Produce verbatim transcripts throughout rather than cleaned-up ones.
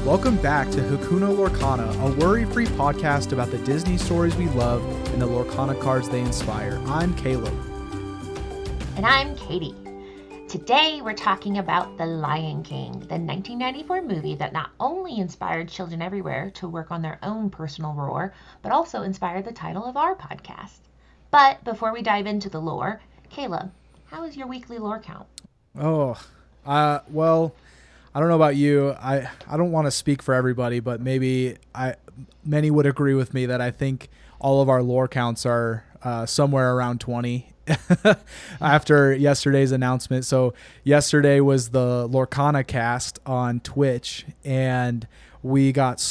Welcome back to Hakuno Lorcana, a worry-free podcast about the Disney stories we love and the Lorcana cards they inspire. I'm Caleb. And I'm Katie. Today we're talking about The Lion King, the nineteen ninety-four movie that not only inspired children everywhere to work on their own personal lore, but also inspired the title of our podcast. But before we dive into the lore, Caleb, how is your weekly lore count? Oh, uh, well... I don't know about you. I, I don't want to speak for everybody, but maybe I many would agree with me that I think all of our lore counts are uh, somewhere around twenty after yesterday's announcement. So yesterday was the Lorcana cast on Twitch, and we got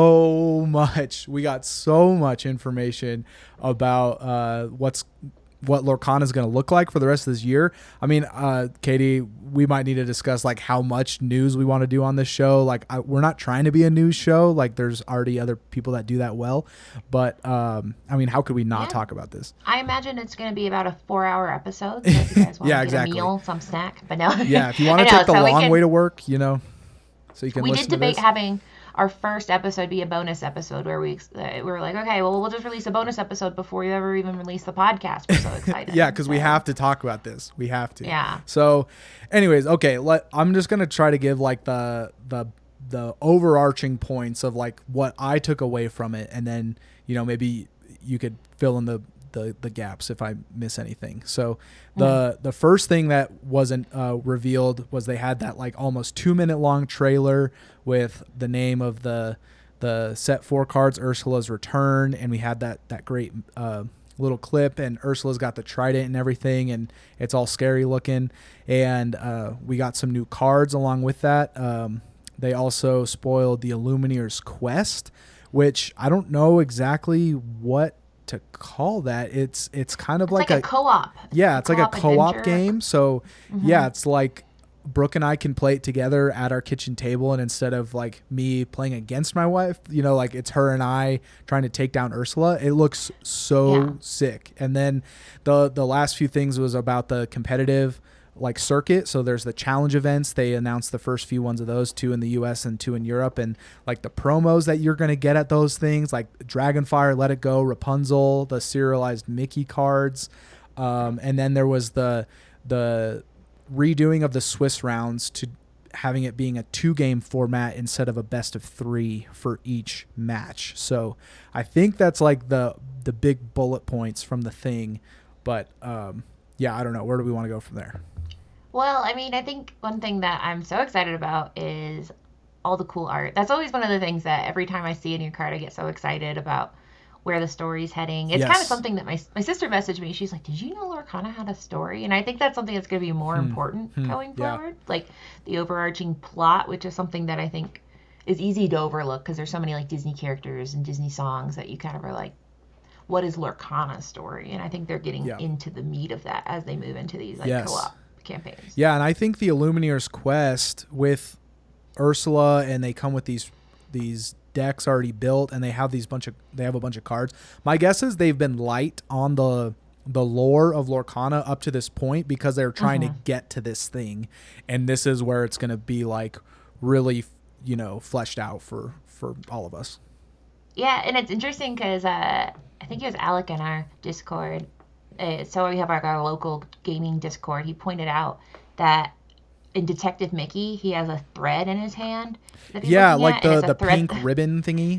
so much. We got so much information about uh, what's what Lorcana is going to look like for the rest of this year. I mean, uh, Katie, we might need to discuss like how much news we want to do on this show. Like I, we're not trying to be a news show. Like there's already other people that do that well, but um, I mean, how could we not yeah. talk about this? I imagine it's going to be about a four hour episode. So if you guys want yeah, to exactly. get a meal, some snack, but no. yeah. If you want to take the so long can, way to work, you know, so you can we listen did debate to this. having our first episode be a bonus episode where we uh, we were like, okay, well, we'll just release a bonus episode before you ever even release the podcast. We're so excited. yeah, because so. we have to talk about this. We have to. Yeah. So, anyways, okay. Let I'm just gonna try to give like the the the overarching points of like what I took away from it, and then you know maybe you could fill in the the, the gaps if I miss anything. So the mm. the first thing that wasn't uh, revealed was they had that like almost two minute long trailer with the name of the the set four cards, Ursula's Return, and we had that that great uh, little clip, and Ursula's got the trident and everything, and it's all scary looking, and uh, we got some new cards along with that. Um, they also spoiled the Illumineer's Quest, which I don't know exactly what to call that. It's it's kind of like, like a, a co-op. Yeah, it's co-op like a co-op adventure. game. So mm-hmm. yeah, it's like Brooke and I can play it together at our kitchen table, and instead of like me playing against my wife, you know, like it's her and I trying to take down Ursula. It looks so yeah. sick. And then the the last few things was about the competitive like circuit. So there's the challenge events. They announced the first few ones of those, two in the U S and two in Europe, and like the promos that you're going to get at those things, like Dragonfire, Let It Go, Rapunzel, the serialized Mickey cards. Um, and then there was the, the redoing of the Swiss rounds to having it being a two game format instead of a best of three for each match. So I think that's like the, the big bullet points from the thing, but um, yeah, I don't know. Where do we want to go from there? Well, I mean, I think one thing that I'm so excited about is all the cool art. That's always one of the things that every time I see a new card, I get so excited about where the story's heading. It's yes. kind of something that my my sister messaged me. She's like, did you know Lorcana had a story? And I think that's something that's going to be more hmm. important hmm. going yeah. forward. Like the overarching plot, which is something that I think is easy to overlook because there's so many like Disney characters and Disney songs that you kind of are like, what is Lorcana's story? And I think they're getting yeah. into the meat of that as they move into these like yes. co-op campaigns. Yeah, and I think the Illumineer's Quest with Ursula, and they come with these these decks already built, and they have these bunch of they have a bunch of cards. My guess is they've been light on the the lore of Lorcana up to this point because they're trying mm-hmm. to get to this thing, and this is where it's going to be like really, you know, fleshed out for for all of us. Yeah, and it's interesting because uh, I think it was Alec in our Discord. Uh, so we have like our local gaming Discord. He pointed out that in Detective Mickey, he has a thread in his hand. Yeah, like at, the, the pink ribbon thingy.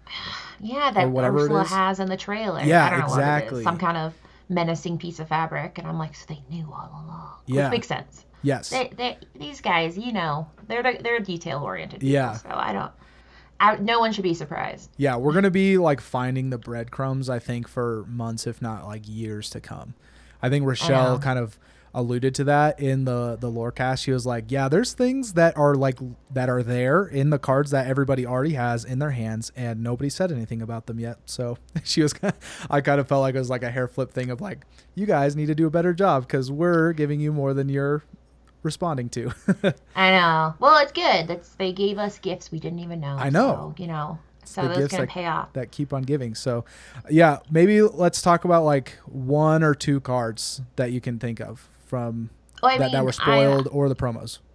Yeah, that Ursula has in the trailer. Yeah, I don't know exactly. What it is. Some kind of menacing piece of fabric. And I'm like, so they knew all along. Yeah. Which makes sense. Yes. They, they, these guys, you know, they're they're detail-oriented people. Yeah. So I don't... I, no one should be surprised. Yeah, we're going to be like finding the breadcrumbs, I think, for months, if not like years to come. I think Rochelle I kind of alluded to that in the, the Lorecast. She was like, yeah, there's things that are like that are there in the cards that everybody already has in their hands, and nobody said anything about them yet. So she was kind of, I kind of felt like it was like a hair flip thing of like, you guys need to do a better job because we're giving you more than you're responding to. I know. Well, it's good. That's they gave us gifts we didn't even know. I know. So, you know, so the those gifts gonna that, pay off. That keep on giving. So, yeah, maybe let's talk about like one or two cards that you can think of from well, I that, mean, that were spoiled I, or the promos.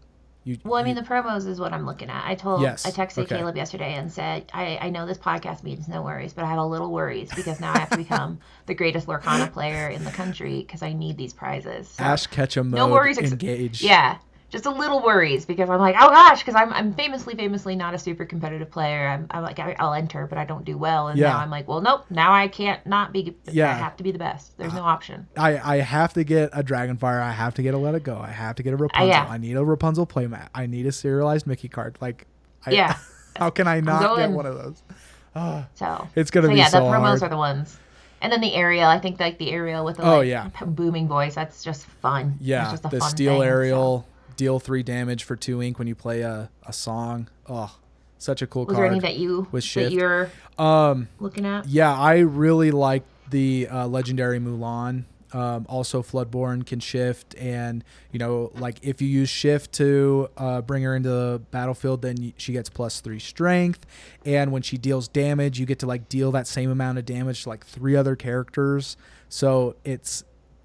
You, Well, I mean, you- the promos is what I'm looking at. I told, Yes, I texted okay. Caleb yesterday and said, I, I know this podcast means no worries, but I have a little worries because now I have to become the greatest Lorcana player in the country because I need these prizes. So, Ash Ketchum mode no worries. Ex- engaged. Yeah, just a little worries because I'm like, oh gosh, because I'm, I'm famously, famously not a super competitive player. I'm, I'm like, I- I'll enter, but I don't do well. And Yeah. now I'm like, well, nope, now I can't not be, Yeah. I have to be the best. There's no option. I, I have to get a Dragonfire. I have to get a Let It Go. I have to get a Rapunzel. yeah. I need a Rapunzel playmat. I need a serialized Mickey card. Like, I, Yeah. how can I not going- get one of those? Ah, So it's gonna so be yeah, so the promos hard. are the ones. And then the Ariel, I think like the Ariel with the Oh, like, yeah. p- booming voice, that's just fun. Yeah, it's just a the fun steel thing, aerial, deal three damage for two ink when you play a, a song. Oh, such a cool So. Was there card. any that you with that shift. you're um, looking at? yeah, I really like the uh, legendary Mulan. Um, also, Floodborn can shift, and you know, like if you use shift to uh, bring her into the battlefield, then y- she gets plus three strength, and when she deals damage, you get to like deal that same amount of damage to like three other characters. So it's,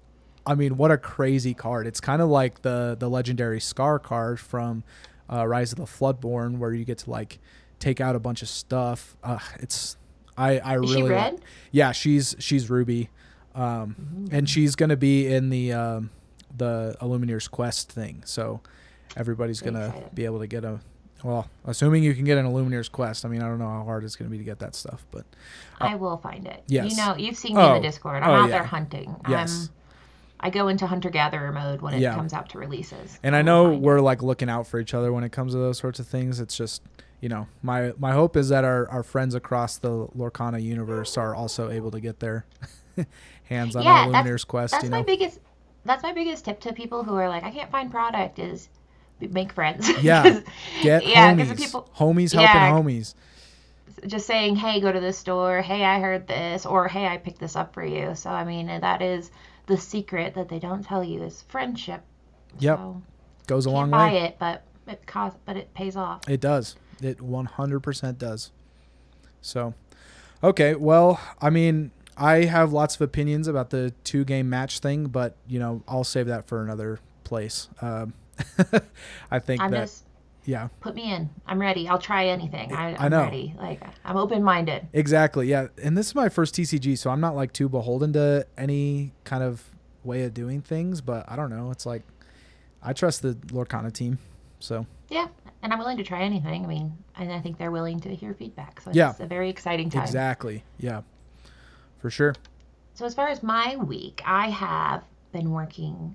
I mean, what a crazy card! It's kind of like the the legendary Scar card from uh, Rise of the Floodborn, where you get to like take out a bunch of stuff. Uh, it's I I Is really she red? like- yeah, she's she's Ruby. Um, Mm-hmm. and she's going to be in the um, the Illumineer's Quest thing, so everybody's Very going to excited. be able to get a, well, assuming you can get an Illumineer's Quest. I mean, I don't know how hard it's going to be to get that stuff, but I will find it. yes. You know, you've seen me Oh. in the Discord. I'm Oh, out yeah. there hunting. Yes. I'm, I go into hunter-gatherer mode when it Yeah. comes out to releases. and I will know find we're like looking out for each other when it comes to those sorts of things. It's just, you know, my my hope is that our, our friends across the Lorcana universe are also able to get their hands on Yeah, the that's- Illumineer's Quest, That's you my know. biggest. That's my biggest tip to people who are like, I can't find product. Is make friends. Yeah. 'Cause- Get yeah, 'cause homies. the people- homies Yeah. helping homies. just saying, hey, go to this store. Hey, I heard this, or hey, I picked this up for you. So I mean, that is the secret that they don't tell you is friendship. Yep. So, Goes a can't long buy way. it, but it cost, but it pays off. It does. It one hundred percent does. So, okay. Well, I mean, I have lots of opinions about the two game match thing, but, you know, I'll save that for another place. Um, I think I'm that, just yeah, put me in. I'm ready. I'll try anything. I, I'm I know. ready. Like I'm open minded. exactly. Yeah. And this is my first T C G, so I'm not like too beholden to any kind of way of doing things, but I don't know. It's like, I trust the Lorcana team. So, Yeah, and I'm willing to try anything. I mean, and I think they're willing to hear feedback. So it's Yeah. a very exciting time. exactly. Yeah, for sure. So as far as my week, I have been working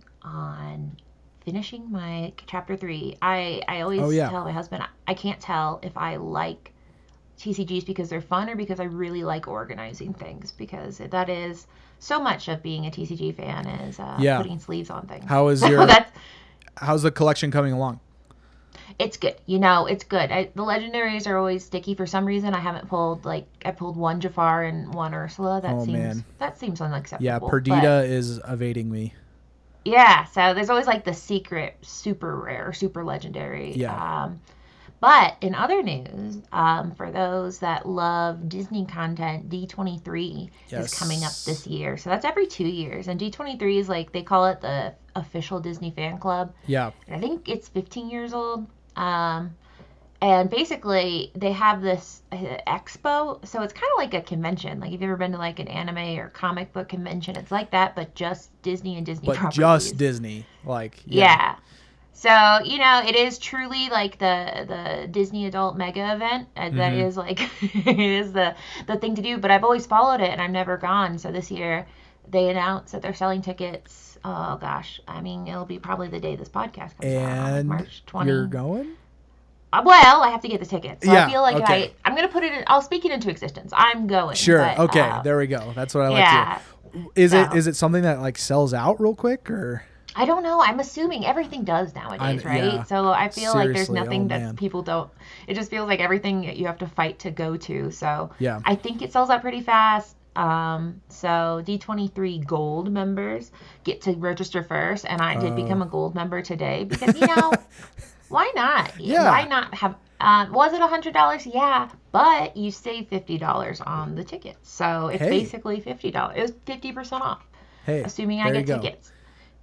on finishing my chapter three. I, I always Oh, yeah. tell my husband I can't tell if I like T C Gs because they're fun or because I really like organizing things, because that is so much of being a T C G fan is uh, Yeah. putting sleeves on things. How is So your, that's how's the collection coming along? it's good. You know, it's good. I, the legendaries are always sticky for some reason. I haven't pulled like I pulled one Jafar and one Ursula. That Oh, seems man. that seems unacceptable. Yeah, but- Perdita is evading me. Yeah, so there's always like the secret, super rare, super legendary. Yeah. Um, but in other news, um, for those that love Disney content, D twenty-three Yes. is coming up this year. So that's every two years. And D twenty-three is like, they call it the official Disney fan club. Yeah. And I think it's fifteen years old. Um, and basically, they have this uh, expo. So it's kind of like a convention. Like, if you've ever been to like an anime or comic book convention, it's like that, but just Disney and Disney But properties. just Disney. Like, Yeah. yeah. So, you know, it is truly like the the Disney adult mega event. And that Mhm. is like it is the the thing to do, but I've always followed it and I've never gone. So this year they announced that they're selling tickets. Oh gosh. I mean, it'll be probably the day this podcast comes out, on, like And March twentieth. you're going? Uh, Well, I have to get the tickets. So Yeah, I feel like okay. I I'm going to put it in, I'll speak it into existence. I'm going. Sure. but, okay. uh, there we go. That's what I like yeah. to hear. Is it So- is it something that like sells out real quick or? I don't know. I'm assuming everything does nowadays, I- right? yeah. So I feel like there's Seriously, nothing oh, that man. people don't. It just feels like everything that you have to fight to go to. So Yeah. I think it sells out pretty fast. Um, so D twenty-three Gold members get to register first, and I did Oh. become a Gold member today because you know why not? Yeah. Why not have? Um, was it a hundred dollars? Yeah, but you save fifty dollars on the tickets, so it's Hey. basically fifty dollars. It was fifty percent off, Hey, assuming I there get you go. tickets.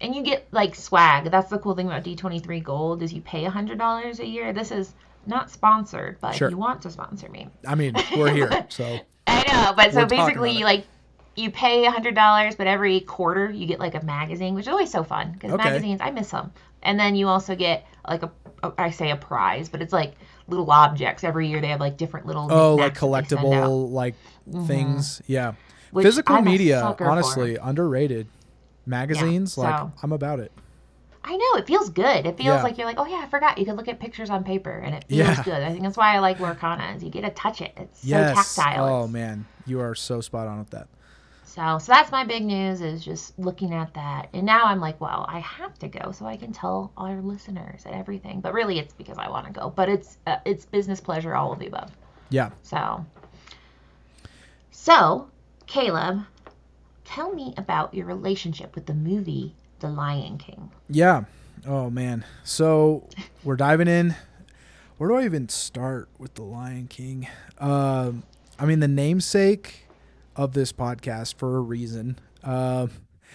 And you get like swag. That's the cool thing about D twenty-three Gold is you pay one hundred dollars a year. This is not sponsored, but Sure. if you want to sponsor me. I mean, we're here, so. I know, but so We're talking basically, about it. like, you pay one hundred dollars, but every quarter you get like a magazine, which is always so fun because Okay. magazines, I miss them. And then you also get like a, a, I say a prize, but it's like little objects. Every year they have like different little Oh, like knickknacks that they send out, collectible like things. Yeah. which Physical I'm a media, sucker honestly, for. underrated. Magazines, like so- I'm about it. I know, it feels good. It feels Yeah. like you're like, oh yeah, I forgot. You could look at pictures on paper and it feels Yeah. good. I think that's why I like Lorcana is you get to touch it. It's Yes. so tactile. Oh It's- man, you are so spot on with that. So, so that's my big news is just looking at that. And now I'm like, well, I have to go so I can tell our listeners and everything. But really, it's because I want to go. But it's uh, it's business, pleasure, all of the above. Yeah. So, so Caleb, tell me about your relationship with the movie The Lion King. Yeah. Oh man. So we're diving in. Where do I even start with The Lion King? Um, I mean, the namesake of this podcast for a reason. Um,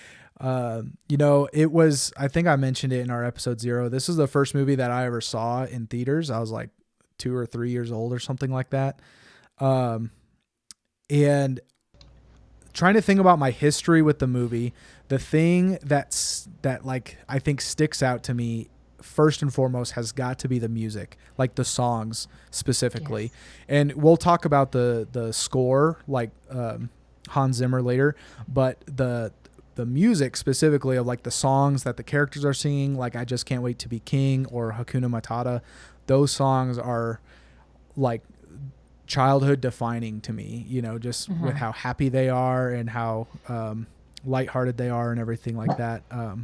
uh, you know, it was, I think I mentioned it in our episode zero. This is the first movie that I ever saw in theaters. I was like two or three years old or something like that. Um, and trying to think about my history with the movie, the thing that's that like I think sticks out to me first and foremost has got to be the music, like the songs specifically. Yes. And we'll talk about the the score, like um, Hans Zimmer later, but the the music specifically of like the songs that the characters are singing, like I Just Can't Wait to Be King or Hakuna Matata, those songs are like childhood defining to me, you know, just Mhm. with how happy they are and how um, lighthearted they are and everything like that. Um,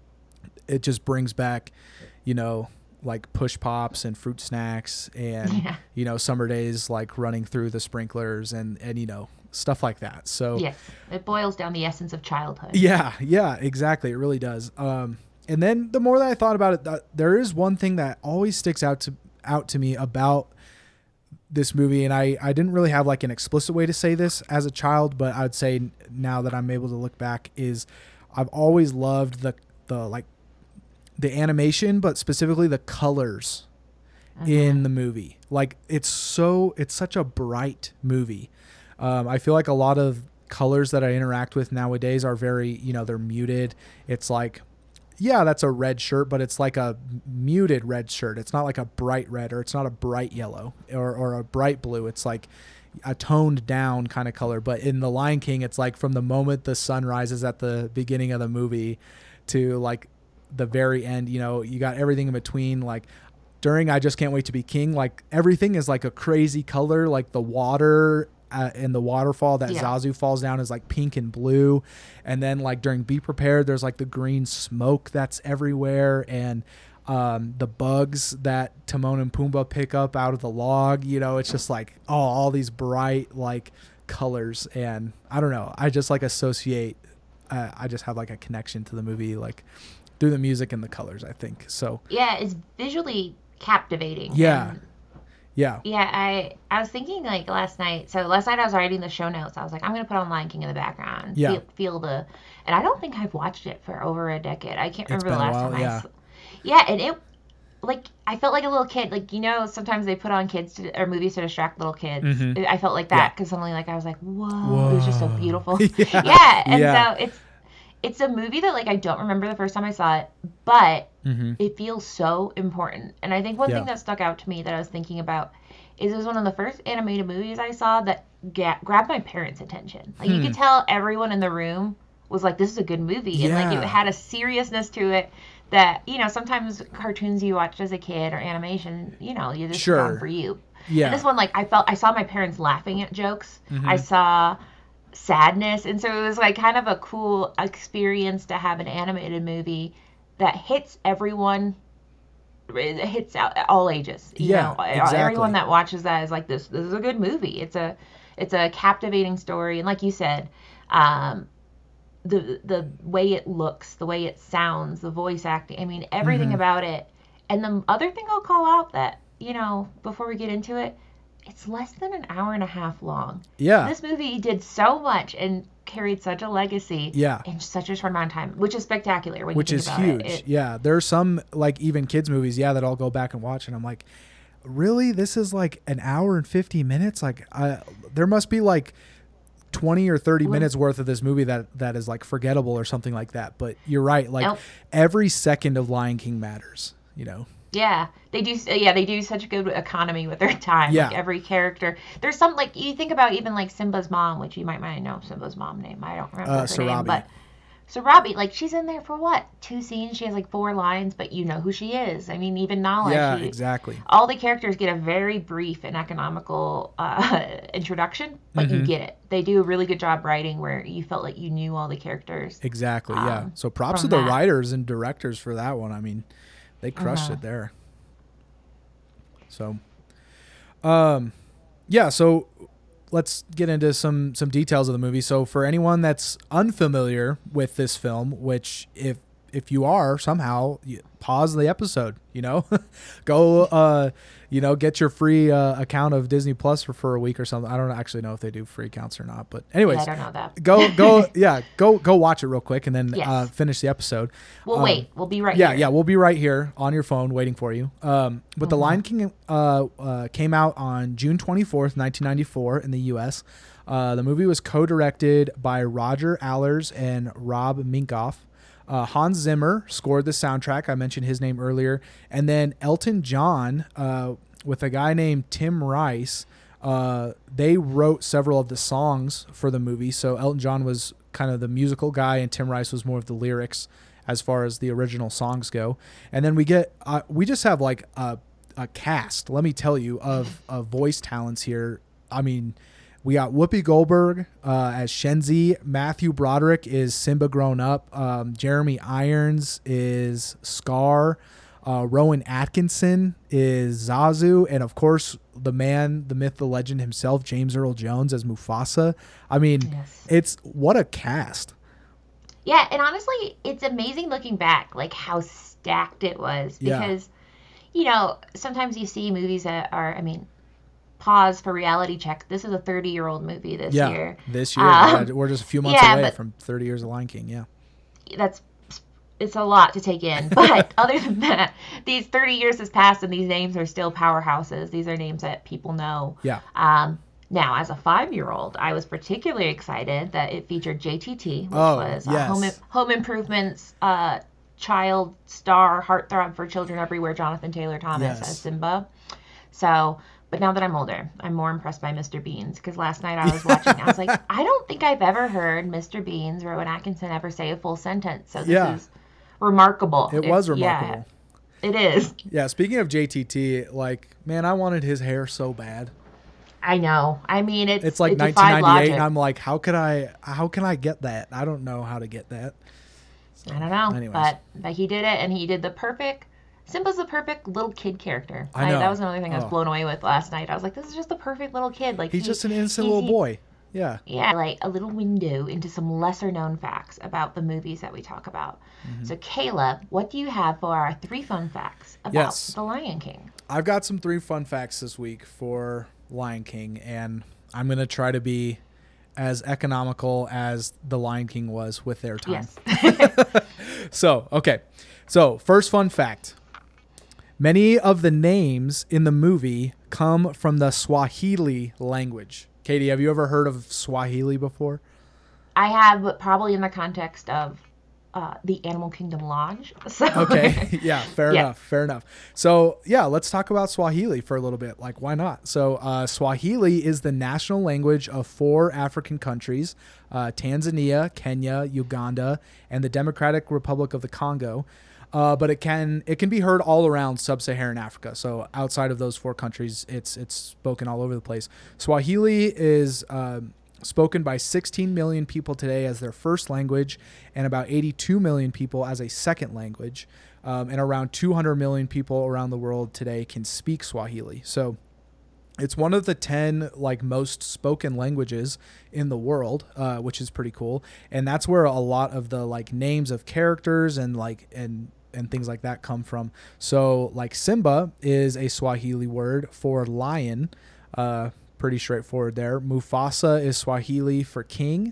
it just brings back, you know, like push pops and fruit snacks and, Yeah. you know, summer days, like running through the sprinklers and, and, you know, stuff like that. So Yes, it boils down the essence of childhood. yeah, yeah, exactly. It really does. Um, and then the more that I thought about it, that there is one thing that always sticks out to out to me about this movie, and I, I didn't really have like an explicit way to say this as a child, but I'd say now that I'm able to look back is I've always loved the the like the animation, but specifically the colors Mhm. in the movie. Like it's so it's such a bright movie. Um, I feel like a lot of colors that I interact with nowadays are very, you know, they're muted. It's like, yeah, that's a red shirt, but it's like a muted red shirt. It's not like a bright red, or it's not a bright yellow or, or a bright blue. It's like a toned down kind of color. But in The Lion King, it's like from the moment the sun rises at the beginning of the movie to like the very end, you know, you got everything in between. Like during I Just Can't Wait to Be King, like everything is like a crazy color, like the water uh, and the waterfall that Yeah. Zazu falls down is like pink and blue. And then like during Be Prepared, there's like the green smoke that's everywhere. And um, the bugs that Timon and Pumbaa pick up out of the log, you know, it's just like, oh, all these bright like colors. And I don't know, I just like associate, uh, I just have like a connection to the movie, like through the music and the colors, I think. So Yeah, it's visually captivating. yeah. And Yeah. yeah, I I was thinking like last night. So last night I was writing the show notes. I was like, I'm gonna put on Lion King in the background. Yeah. Feel, feel the, and I don't think I've watched it for over a decade. I can't It's remember the been a last while, time yeah. I. s- Yeah, and it, like I felt like a little kid. Like you know, sometimes they put on kids to, or movies to distract little kids. Mhm. I felt like Yeah. that because suddenly like I was like, whoa, it was just so Whoa. beautiful. Yeah. yeah, and Yeah. so it's it's a movie that like I don't remember the first time I saw it, but Mm-hmm. it feels so important. And I think one Yeah. thing that stuck out to me that I was thinking about is it was one of the first animated movies I saw that ga- grabbed my parents' attention. Like you Hmm. could tell everyone in the room was like, "This is a good movie," and like Yeah. it had a seriousness to it that you know sometimes cartoons you watched as a kid or animation, you know, you just Sure. put on for you. Yeah. And this one, like I felt, I saw my parents laughing at jokes. Mhm. I saw sadness, and so it was like kind of a cool experience to have an animated movie that hits everyone. It hits out all ages. You Yeah, know, exactly. everyone that watches that is like this. This is a good movie. It's a, it's a captivating story, and like you said, um, the the way it looks, the way it sounds, the voice acting. I mean, everything Mhm. about it. And the other thing I'll call out that you know before we get into it, it's less than an hour and a half long. Yeah. This movie did so much and carried such a legacy Yeah. in such a short amount of time, which is spectacular when which you is think about huge. it. It, Yeah, there's some like even kids movies, yeah, that I'll go back and watch, and I'm like, really, this is like an hour and fifty minutes. Like, I, there must be like twenty or thirty Well- minutes worth of this movie that that is like forgettable or something like that. But you're right, like Nope. every second of Lion King matters. You know. Yeah, they do. Yeah, they do such a good economy with their time. Yeah. Like every character, there's some like you think about even like Simba's mom, which you might might know Simba's mom name. I don't remember Uh, her Sarabi. name, but Sarabi, like she's in there for what? Two scenes. She has like four lines, but you know who she is. I mean, even Nala. Yeah, she, exactly. all the characters get a very brief and economical uh, introduction, but you Mhm. get it. They do a really good job writing where you felt like you knew all the characters. Exactly. Yeah. Um, So props to from the that. writers and directors for that one. I mean, they crushed Uh-huh. it there. So, um, yeah. So let's get into some some details of the movie. So for anyone that's unfamiliar with this film, which if if you are somehow, you pause the episode. You know, go uh, you know, get your free uh, account of Disney Plus for, for a week or something. I don't actually know if they do free accounts or not, but anyways, Yeah, I don't know that. go go yeah go go watch it real quick and then Yes. uh, finish the episode. We'll Um, wait. We'll be right yeah, here. yeah, we'll be right here on your phone waiting for you. Um, but The Mhm. Lion King uh, uh, came out on June twenty-fourth, nineteen ninety-four in the U S. Uh, the movie was co-directed by Roger Allers and Rob Minkoff. Uh, Hans Zimmer scored the soundtrack. I mentioned his name earlier. And then Elton John, uh, with a guy named Tim Rice, uh, they wrote several of the songs for the movie. So Elton John was kind of the musical guy, and Tim Rice was more of the lyrics as far as the original songs go. And then we get, uh, we just have like a, a cast, let me tell you, of, of voice talents here. I mean, we got Whoopi Goldberg uh, as Shenzi. Matthew Broderick is Simba grown up. Um, Jeremy Irons is Scar. Uh, Rowan Atkinson is Zazu. And, of course, the man, the myth, the legend himself, James Earl Jones as Mufasa. I mean, Yes. it's what a cast. Yeah, and honestly, it's amazing looking back, like how stacked it was. Yeah. Because, you know, sometimes you see movies that are, I mean, pause for reality check. This is a thirty-year-old movie this Yeah, year. this year. Um, yeah, we're just a few months yeah, away but- from thirty years of Lion King, yeah. That's it's a lot to take in. But other than that, these thirty years has passed and these names are still powerhouses. These are names that people know. Yeah. Um, now, as a five-year-old, I was particularly excited that it featured J T T, which Oh, was uh, yes. Home, Home Improvement's uh, child star, heartthrob for children everywhere, Jonathan Taylor Thomas Yes. as Simba. So, but now that I'm older, I'm more impressed by Mister Beans because last night I was watching, I was like, I don't think I've ever heard Mister Beans, Rowan Atkinson, ever say a full sentence. So this Yeah. is remarkable. It It's- was yeah, remarkable. it is. Yeah, speaking of J T T, like, man, I wanted his hair so bad. I know. I mean, it's It's like it defied nineteen ninety-eight, logic. and I'm like, how could I? How can I get that? I don't know how to get that. So, I don't know, anyways. but but he did it, and he did the perfect. Simba's the perfect little kid character. I know. that was another thing I was Oh. blown away with last night. I was like, this is just the perfect little kid. Like he's he- just an innocent he- little he- boy. Yeah. Yeah, like a little window into some lesser known facts about the movies that we talk about. Mm-hmm. So, Caleb, what do you have for our three fun facts about Yes. The Lion King? I've got some three fun facts this week for Lion King, and I'm gonna try to be as economical as the Lion King was with their time. Yes. So, okay. So, first fun fact. Many of the names in the movie come from the Swahili language. Katie, have you ever heard of Swahili before? I have, but probably in the context of uh, the Animal Kingdom Lodge. So, Okay. Yeah, fair Yeah. enough. Fair enough. So, yeah, let's talk about Swahili for a little bit. Like, why not? So, uh, Swahili is the national language of four African countries, uh, Tanzania, Kenya, Uganda, and the Democratic Republic of the Congo. Uh, but it can it can be heard all around sub-Saharan Africa. So outside of those four countries, it's it's spoken all over the place. Swahili is um, spoken by sixteen million people today as their first language, and about eighty-two million people as a second language. Um, and around two hundred million people around the world today can speak Swahili. So it's one of the ten like most spoken languages in the world, uh, which is pretty cool. And that's where a lot of the like names of characters and like and and things like that come from. So like Simba is a Swahili word for lion. Uh, pretty straightforward there. Mufasa is Swahili for king.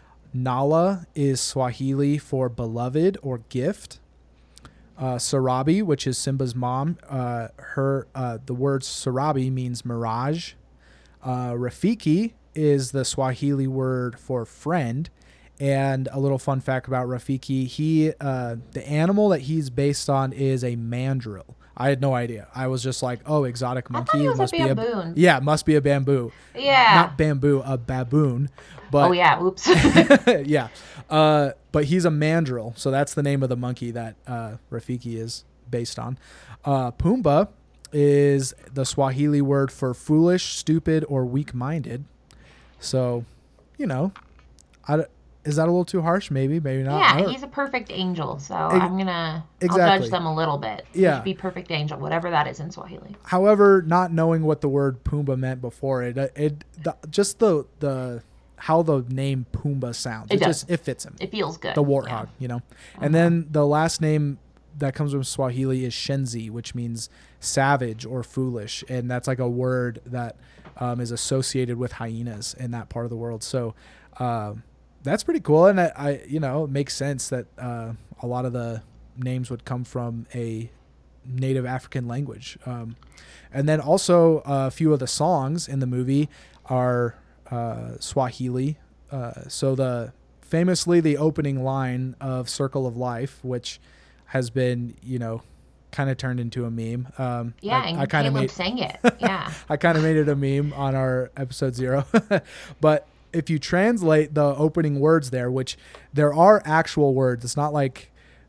Nala is Swahili for beloved or gift. Uh, Sarabi, which is Simba's mom, uh, her uh, the word Sarabi means mirage. Uh, Rafiki is the Swahili word for friend. And a little fun fact about Rafiki, he uh, the animal that he's based on is a mandrill. I had no idea. I was just like, oh, exotic monkey. I thought he was must a be baboon. a yeah, must be a bamboo. Yeah. Not bamboo, a baboon. But oh yeah, oops. yeah. Uh, but he's a mandrill, so that's the name of the monkey that uh, Rafiki is based on. Uh, Pumbaa is the Swahili word for foolish, stupid, or weak-minded. So, you know, I, is that a little too harsh? Maybe, maybe not. Yeah, he's a perfect angel, so Ex- I'm gonna exactly. I'll judge them a little bit. Yeah. He should be perfect angel, whatever that is in Swahili. However, not knowing what the word Pumbaa meant before it, it the, just the the how the name Pumbaa sounds. It, It, does. just it fits him. It feels good. The warthog, yeah. you know. Uh-huh. And then the last name that comes from Swahili is Shenzi, which means savage or foolish, and that's like a word that um, is associated with hyenas in that part of the world. So uh, that's pretty cool, and I, I, you know, it makes sense that uh, a lot of the names would come from a native African language. Um, and then also uh, a few of the songs in the movie are uh, Swahili. Uh, so the famously the opening line of Circle of Life, which has been, you know, kind of turned into a meme. Um, Yeah, I, and I kind of Caleb made sang it. Yeah. I kind of made it a meme on our episode zero. But if you translate the opening words there, which there are actual words, it's not like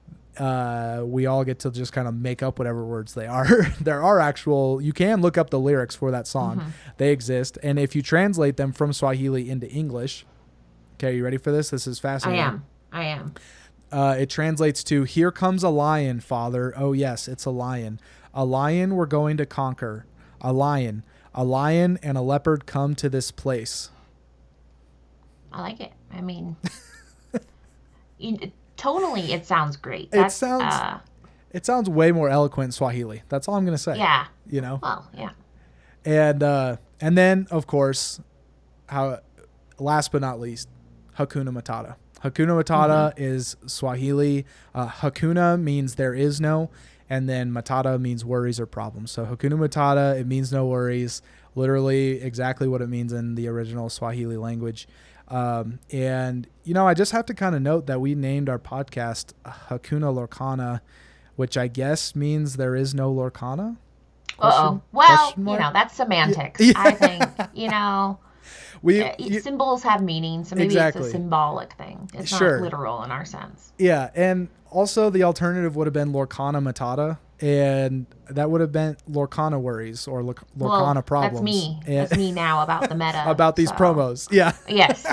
uh, we all get to just kind of make up whatever words they are. There are actual, you can look up the lyrics for that song. Mm-hmm. They exist. And if you translate them from Swahili into English, okay, you ready for this? This is I fascinating. am. I am. Uh, it translates to, here comes a lion, father. Oh, yes, it's a lion. A lion we're going to conquer. A lion. A lion and a leopard come to this place. I like it. I mean, you, tonally, it sounds great. It That's, sounds uh, it sounds way more eloquent in Swahili. That's all I'm going to say. yeah. You know? Well, yeah. And uh, and then, of course, how last but not least, Hakuna Matata. Hakuna Matata mm-hmm. is Swahili. Uh, Hakuna means there is no, and then Matata means worries or problems. So Hakuna Matata, it means no worries. Literally exactly what it means in the original Swahili language. Um, and, you know, I just have to kind of note that we named our podcast Hakuna Lorcana, which I guess means there is no Lorcana. Uh-oh. Well, you know, that's semantics. Yeah. I think, you know... We, uh, you, symbols have meaning, so maybe exactly. it's a symbolic thing. It's Sure. not literal in our sense. Yeah, and also the alternative would have been Lorcana Matata, and that would have been Lorcana worries or Lor- Lorcana well, problems. That's me. And That's me now about the meta. about these so. promos. Yeah. Yes.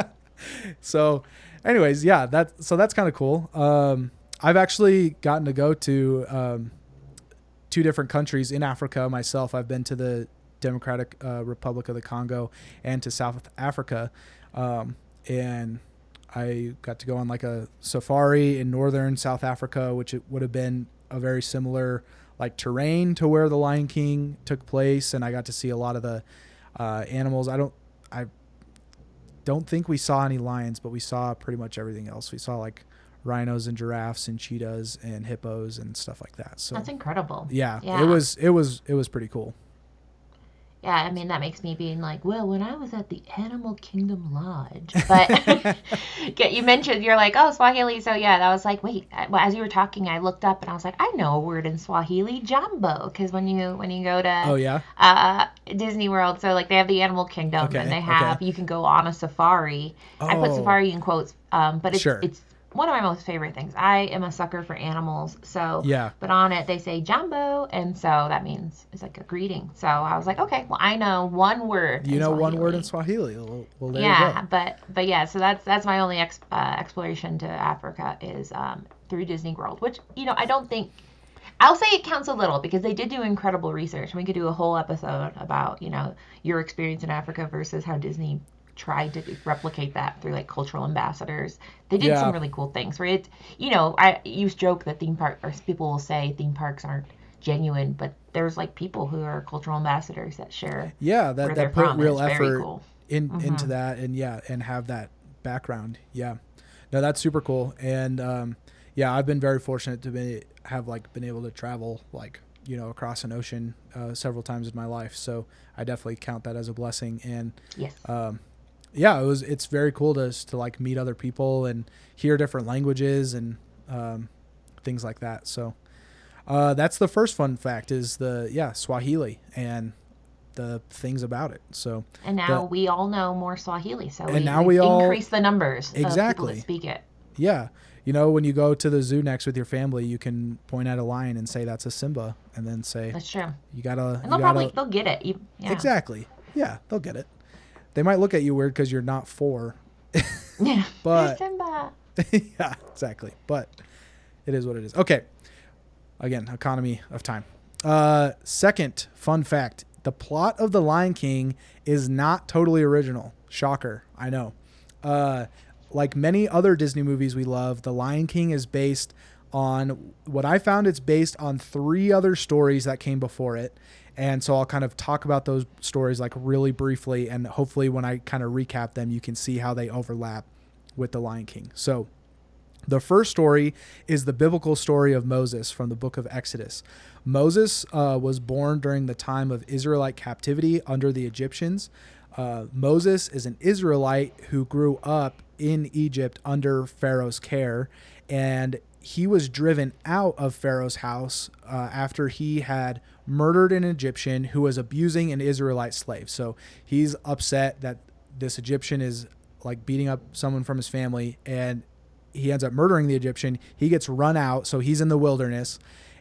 So, anyways, yeah, that so that's kind of cool. Um, I've actually gotten to go to um, two different countries in Africa myself. I've been to the Democratic uh, Republic of the Congo and to South Africa, um, and I got to go on like a safari in northern South Africa, which it would have been a very similar like terrain to where the Lion King took place, and I got to see a lot of the uh, animals. I don't, I don't think we saw any lions, but we saw pretty much everything else. We saw like rhinos and giraffes and cheetahs and hippos and stuff like that. So That's incredible. yeah, Yeah. it was it was it was pretty cool. Yeah, I mean, that makes me being like, well, when I was at the Animal Kingdom Lodge. But get you mentioned, you're like, oh, Swahili. So, yeah, that was like, wait, well, as you were talking, I looked up and I was like, I know a word in Swahili, jambo. Because when you when you go to Oh, yeah? uh, Disney World, so, like, they have the Animal Kingdom. Okay, and they have, okay. you can go on a safari. I put Oh. safari in quotes, um, but it's Sure. it's one of my most favorite things. I am a sucker for animals, so Yeah. but on it they say jambo, and so that means it's like a greeting. So I was like, okay, well, I know one word. You in know one word Swahili. in Swahili. Well, well there you Yeah, go. but but yeah, so that's that's my only ex, uh, exploration to Africa is um, through Disney World, which you know I don't think. I'll say it counts a little because they did do incredible research. We could do a whole episode about you know your experience in Africa versus how Disney tried to replicate that through like cultural ambassadors. They did Yeah. some really cool things where it, you know, I used to joke that theme park or people will say theme parks aren't genuine, but there's like people who are cultural ambassadors that share Yeah, where that they're that put from. real It's very effort cool. in into Mm-hmm. that, and yeah, and have that background. Yeah, no, that's super cool. And um, yeah, I've been very fortunate to be have like been able to travel like you know across an ocean uh, several times in my life. So I definitely count that as a blessing. And Yes. um, yeah, it was it's very cool to to like meet other people and hear different languages and um, things like that. So uh, that's the first fun fact is the yeah Swahili and the things about it. So And now the we all know more Swahili, so and we, now we've we all increased the numbers of people that exactly speak it. yeah you know when you go to the zoo next with your family, you can point at a lion and say that's a Simba, and then say That's true. you gotta And you they'll gotta probably they'll get it. You, yeah. exactly yeah they'll get it. They might look at you weird because you're not four. Yeah. But Simba. yeah, exactly. But it is what it is. Okay. Again, economy of time. Uh, second fun fact: the plot of The Lion King is not totally original. Shocker, I know. Uh, like many other Disney movies we love, The Lion King is based on what I found. It's based on three other stories that came before it. And so I'll kind of talk about those stories like really briefly, and hopefully when I kind of recap them, you can see how they overlap with The Lion King. So the first story is the biblical story of Moses from the book of Exodus. Moses uh, was born during the time of Israelite captivity under the Egyptians. Uh, Moses is an Israelite who grew up in Egypt under Pharaoh's care, and he was driven out of Pharaoh's house uh, after he had murdered an Egyptian who was abusing an Israelite slave. So he's upset that this Egyptian is like beating up someone from his family, and he ends up murdering the Egyptian. He gets run out, so he's in the wilderness.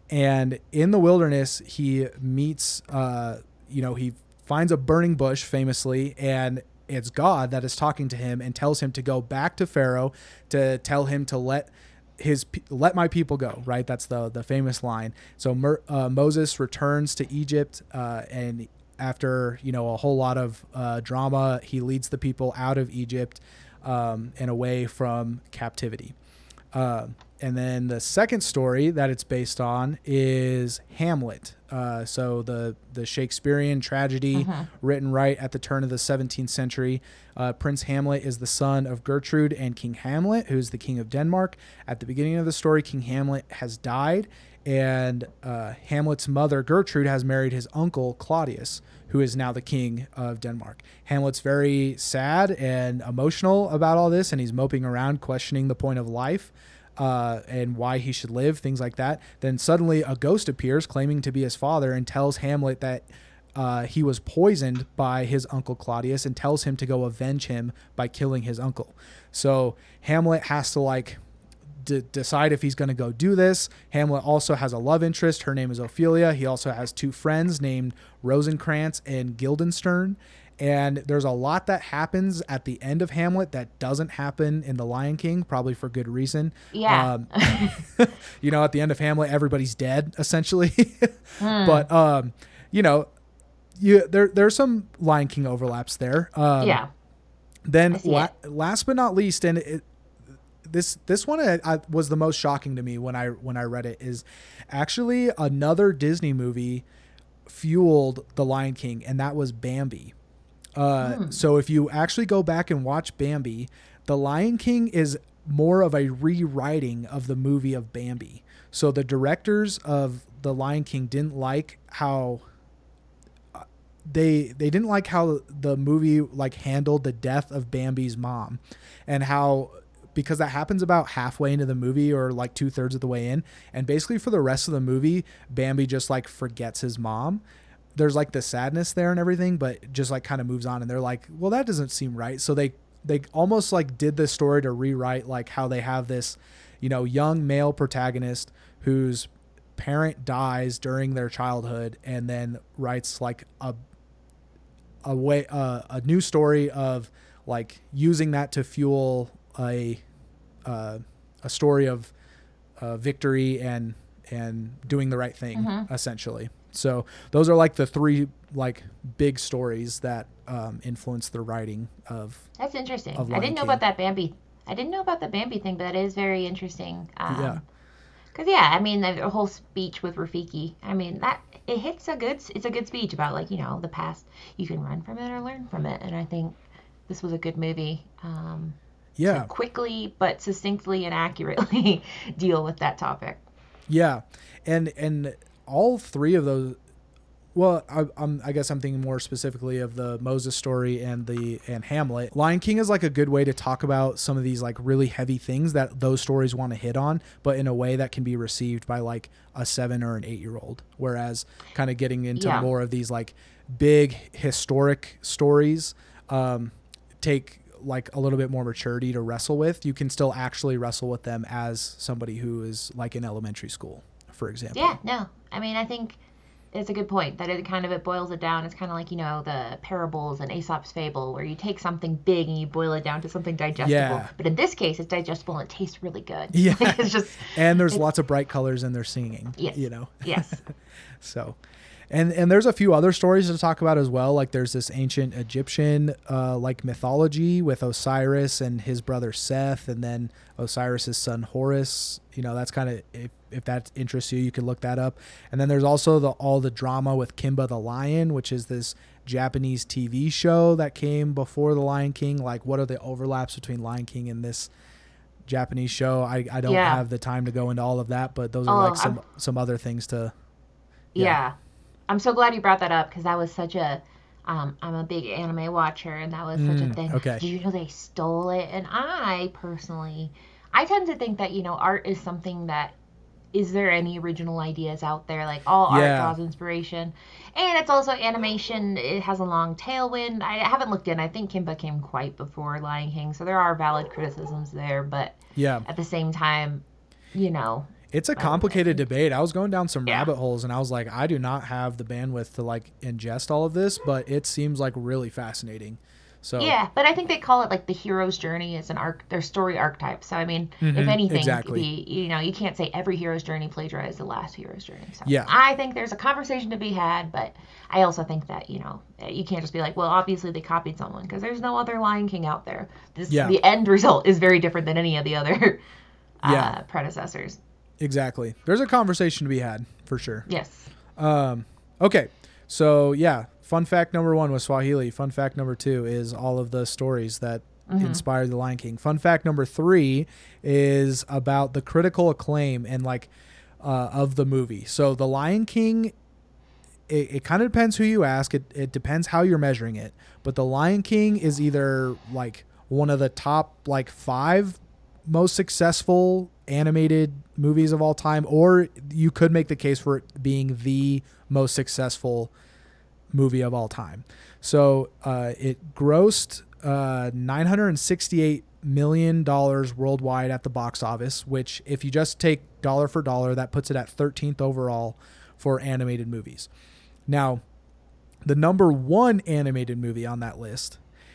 And in the wilderness, he meets, uh, you know, he finds a burning bush famously, and it's God that is talking to him and tells him to go back to Pharaoh to tell him to let his let my people go, right? That's the the famous line. So Mer, uh, Moses returns to Egypt, uh, and after you know a whole lot of uh, drama, he leads the people out of Egypt um, and away from captivity. Uh, and then the second story that it's based on is Hamlet. Uh, so the the Shakespearean tragedy Mhm. written right at the turn of the seventeenth century. Uh, Prince Hamlet is the son of Gertrude and King Hamlet, who's the king of Denmark. At the beginning of the story, King Hamlet has died, and uh, Hamlet's mother, Gertrude, has married his uncle, Claudius, who is now the king of Denmark. Hamlet's very sad and emotional about all this, and he's moping around, questioning the point of life. Uh, and why he should live, things like that. Then suddenly a ghost appears claiming to be his father and tells Hamlet that uh, he was poisoned by his uncle Claudius, and tells him to go avenge him by killing his uncle. So Hamlet has to like d- decide if he's going to go do this. Hamlet also has a love interest. Her name is Ophelia. He also has two friends named Rosencrantz and Guildenstern. And there's a lot that happens at the end of Hamlet that doesn't happen in The Lion King, probably for good reason. Yeah. Um, you know, at the end of Hamlet, everybody's dead, essentially. Hmm. But, um, you know, you there there's some Lion King overlaps there. Um, Yeah. Then I see la- it. last but not least, and it, this this one I, I, was the most shocking to me when I when I read it, is actually another Disney movie fueled The Lion King, and that was Bambi. Uh, Hmm. So if you actually go back and watch Bambi, The Lion King is more of a rewriting of the movie of Bambi. So the directors of The Lion King didn't like how uh, they they didn't like how the movie like handled the death of Bambi's mom, and how, because that happens about halfway into the movie or like two thirds of the way in, and basically for the rest of the movie, Bambi just like forgets his mom. There's like the sadness there and everything, but just like kind of moves on, and they're like, well, that doesn't seem right. So they they almost like did this story to rewrite like how they have this, you know, young male protagonist whose parent dies during their childhood, and then writes like a a way uh, a new story of like using that to fuel a uh, a story of uh, victory and and doing the right thing, Mhm. essentially. So those are like the three like big stories that um, influence the writing of That's interesting. of I Lion didn't know King. about that Bambi. I didn't know about the Bambi thing, but that is very interesting. Um, Yeah. Because yeah, I mean the whole speech with Rafiki. I mean that it hits a good. It's a good speech about like you know the past. You can run from it or learn from it, and I think this was a good movie um, to Yeah. quickly but succinctly and accurately deal with that topic. Yeah. And and all three of those, well, I, I'm, I guess I'm thinking more specifically of the Moses story and the and Hamlet. Lion King is like a good way to talk about some of these like really heavy things that those stories want to hit on, but in a way that can be received by like a seven or an eight year old. Whereas kind of getting into Yeah. more of these like big historic stories um, take like a little bit more maturity to wrestle with. You can still actually wrestle with them as somebody who is like in elementary school, for example. Yeah, no. I mean, I think it's a good point that it kind of it boils it down. It's kind of like you know the parables and Aesop's fable, where you take something big and you boil it down to something digestible. Yeah. But in this case, it's digestible and it tastes really good. Yeah. it's just And there's it's- lots of bright colors and they're singing, Yes. you know? yes, So, and, and there's a few other stories to talk about as well. Like there's this ancient Egyptian, uh, like mythology with Osiris and his brother Seth, and then Osiris's son Horus. You know, that's kind of, if, if that interests you, you can look that up. And then there's also the, all the drama with Kimba the Lion, which is this Japanese T V show that came before the Lion King. Like what are the overlaps between Lion King and this Japanese show? I, I don't Yeah. have the time to go into all of that, but those are Oh, like some, I'm- some other things to, yeah. Yeah. I'm so glad you brought that up because that was such a. Um, I'm a big anime watcher, and that was such a Mm, thing. okay. Did you know they stole it? And I personally, I tend to think that you know art is something that. Is there any original ideas out there? Like all art Yeah. draws inspiration, and it's also animation. It has a long tailwind. I haven't looked in. I think Kimba came quite before Lion King, so there are valid criticisms there. But yeah. at the same time, you know, It's a complicated debate. I was going down some Yeah. rabbit holes and I was like, I do not have the bandwidth to like ingest all of this, but it seems like really fascinating. So yeah. But I think they call it like the hero's journey as an arc, their story archetype. So I mean, if Mhm, anything, exactly. the you know you can't say every hero's journey plagiarized the last hero's journey. So Yeah. I think there's a conversation to be had, but I also think that you know you can't just be like, well, obviously they copied someone because there's no other Lion King out there. This Yeah. the end result is very different than any of the other uh, Yeah. predecessors. exactly. There's a conversation to be had for sure. Yes. Um, okay. So yeah, fun fact number one was Swahili. Fun fact number two is all of the stories that Mm-hmm. inspired the Lion King. Fun fact number three is about the critical acclaim and like uh, of the movie. So the Lion King, it, it kind of depends who you ask. It, it depends how you're measuring it. But the Lion King is either like one of the top like five most successful animated movies of all time, or you could make the case for it being the most successful movie of all time. So uh, it grossed uh, nine hundred sixty-eight million dollars worldwide at the box office, which if you just take dollar for dollar, that puts it at thirteenth overall for animated movies. Now, the number one animated movie on that list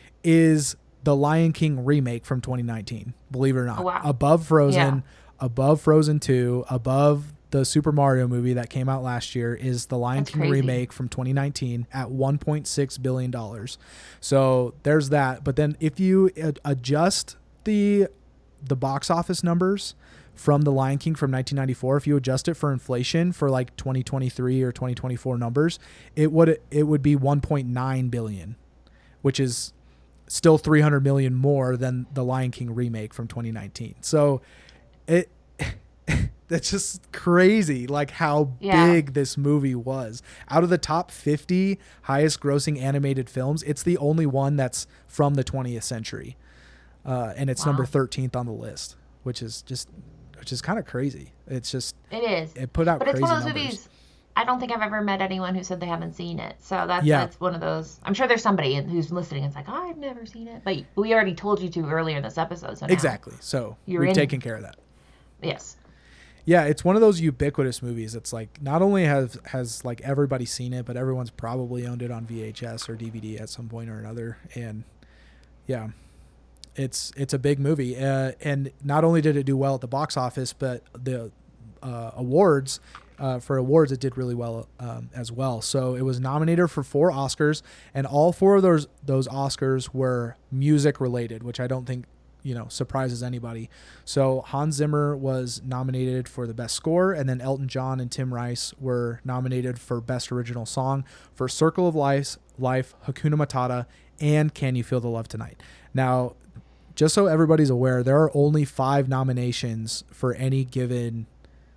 is the Lion King remake from twenty nineteen, believe it or not. Oh, wow. Above Frozen, Yeah. above Frozen two, above the Super Mario movie that came out last year is the Lion That's King crazy. remake from twenty nineteen at one point six billion dollars. So there's that. But then if you ad- adjust the the box office numbers from the Lion King from nineteen ninety-four, if you adjust it for inflation for like twenty twenty-three or twenty twenty-four numbers, it would it would be one point nine billion, which is still three hundred million more than the Lion King remake from twenty nineteen. So it that's just crazy, like how Yeah. big this movie was. Out of the top fifty highest grossing animated films, it's the only one that's from the twentieth century. Uh, and it's Wow. number thirteenth on the list, which is just which is kind of crazy. It's just It is. it put out But it's crazy one of those numbers. movies. I don't think I've ever met anyone who said they haven't seen it. So that's Yeah. that's one of those. I'm sure there's somebody who's listening and is like, oh, I've never seen it. But we already told you to earlier in this episode. So now, Exactly. So You're we've in. taken care of that. Yes. Yeah, it's one of those ubiquitous movies. It's like not only has has like everybody seen it, but everyone's probably owned it on V H S or D V D at some point or another. And yeah, it's it's a big movie. Uh, and not only did it do well at the box office, but the uh, awards uh, for awards it did really well um, as well. So it was nominated for four Oscars, and all four of those those Oscars were music related, which I don't think you know, surprises anybody. So Hans Zimmer was nominated for the best score, and then Elton John and Tim Rice were nominated for best original song for Circle of Life, Life, Hakuna Matata, and Can You Feel the Love Tonight. Now, just so everybody's aware, there are only five nominations for any given